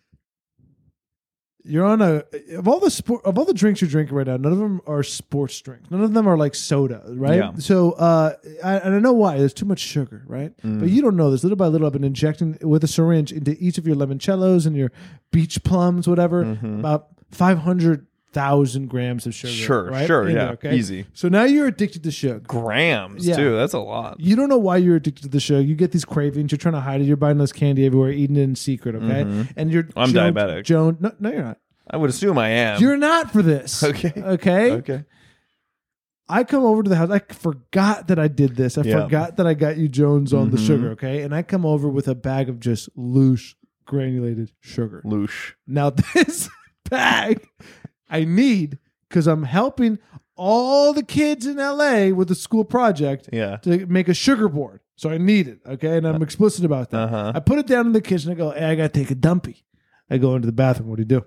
You're on a of all the sport of all the drinks you're drinking right now. None of them are sports drinks. None of them are like soda, right? Yeah. So, uh, I, and I know why. There's too much sugar, right? Mm. But you don't know this. Little by little, I've been injecting with a syringe into each of your limoncellos and your beach plums, whatever. Mm-hmm. About five hundred thousand grams of sugar. Sure, right? sure, In yeah, there, okay? easy. So now you're addicted to sugar. Grams, Yeah. too. That's a lot. You don't know why you're addicted to the sugar. You get these cravings. You're trying to hide it. You're buying this candy everywhere, eating it in secret, okay? Mhm. And you're I'm Joan, diabetic. Joan, no, no, you're not. I would assume I am. You're not for this. Okay. Okay. Okay. I come over to the house. I forgot that I did this. I Yeah. forgot that I got you Jones on the Mhm. sugar, okay? And I come over with a bag of just loose granulated sugar. Loosh. Now this bag I need because I'm helping all the kids in L A with the school project Yeah. to make a sugar board. So I need it, okay? And I'm explicit about that. Uh-huh. I put it down in the kitchen. I go, hey, I got to take a dumpy. I go into the bathroom. What do you do?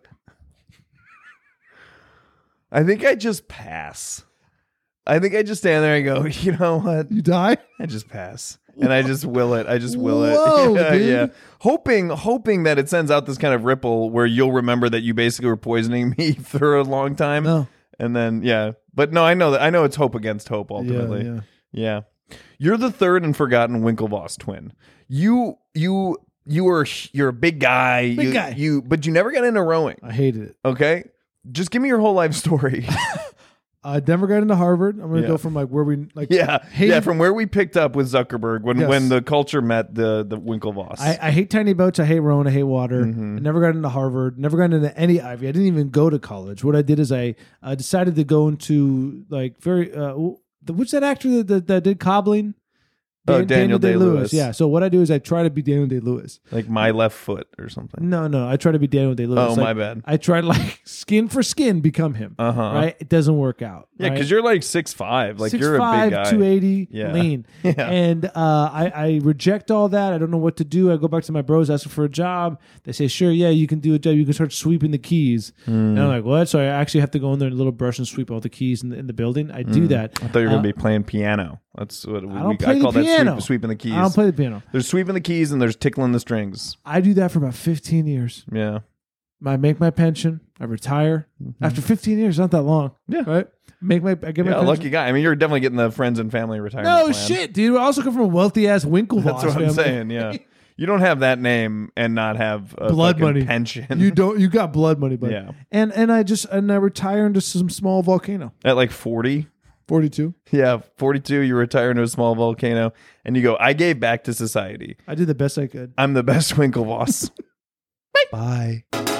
I think I just pass. I think I just stand there and go, you know what? You die? I just pass. And I just will it. I just will Whoa, it. yeah, dude. yeah. Hoping hoping that it sends out this kind of ripple where you'll remember that you basically were poisoning me for a long time. No. And then yeah. But no, I know that I know it's hope against hope ultimately. Yeah, Yeah. You're the third and forgotten Winklevoss twin. You you you were you're a big guy. Big you, guy. You but you never got into rowing. I hated it. Okay? Just give me your whole life story. I never got into Harvard. I'm going to Yeah. go from like where we like yeah. hated- Yeah, from where we picked up with Zuckerberg when, Yes. when the culture met the the Winklevoss. I, I hate tiny boats. I hate rowing. I hate water. Mhm. I never got into Harvard. Never got into any Ivy. I didn't even go to college. What I did is I uh, decided to go into like very uh, the, what's that actor that, that, that did Cobbling? Oh, Dan- Daniel Day-Lewis. Yeah. So what I do is I try to be Daniel Day-Lewis. like my left foot or something. No, no. I try to be Daniel Day-Lewis. Oh, Like, my bad. I try to like skin for skin become him. Uh-huh. Right. It doesn't work out. Yeah, because you're like six five. Like Six you're five, a big guy. two eighty, Yeah. lean. Yeah. And uh, I, I reject all that. I don't know what to do. I go back to my bros asking for a job. They say, sure, yeah, you can do a job. You can start sweeping the keys. And I'm like, what? So I actually have to go in there and a little brush and sweep all the keys in the, in the building. I do that. I thought you were going Uh, to be playing piano. That's what we, I don't we, play I call the that piano. sweep, sweeping the keys. I don't play the piano. There's sweeping the keys and there's tickling the strings. I do that for about fifteen years. Yeah. I make my pension. I retire. After fifteen years, not that long. Yeah. Right? Make my, I get my Yeah, pension. lucky guy. I mean, you're definitely getting the friends and family retirement No plan. shit, dude. I also come from a wealthy ass Winklevoss That's what family. I'm saying. Yeah. You don't have that name and not have a Blood fucking money pension. You don't. You got blood money, buddy. Yeah. And and I just and I retire into some small volcano. At like forty. Forty-two. Yeah, forty-two, you retire into a small volcano and you go, I gave back to society. I did the best I could. I'm the best Winklevoss. Bye.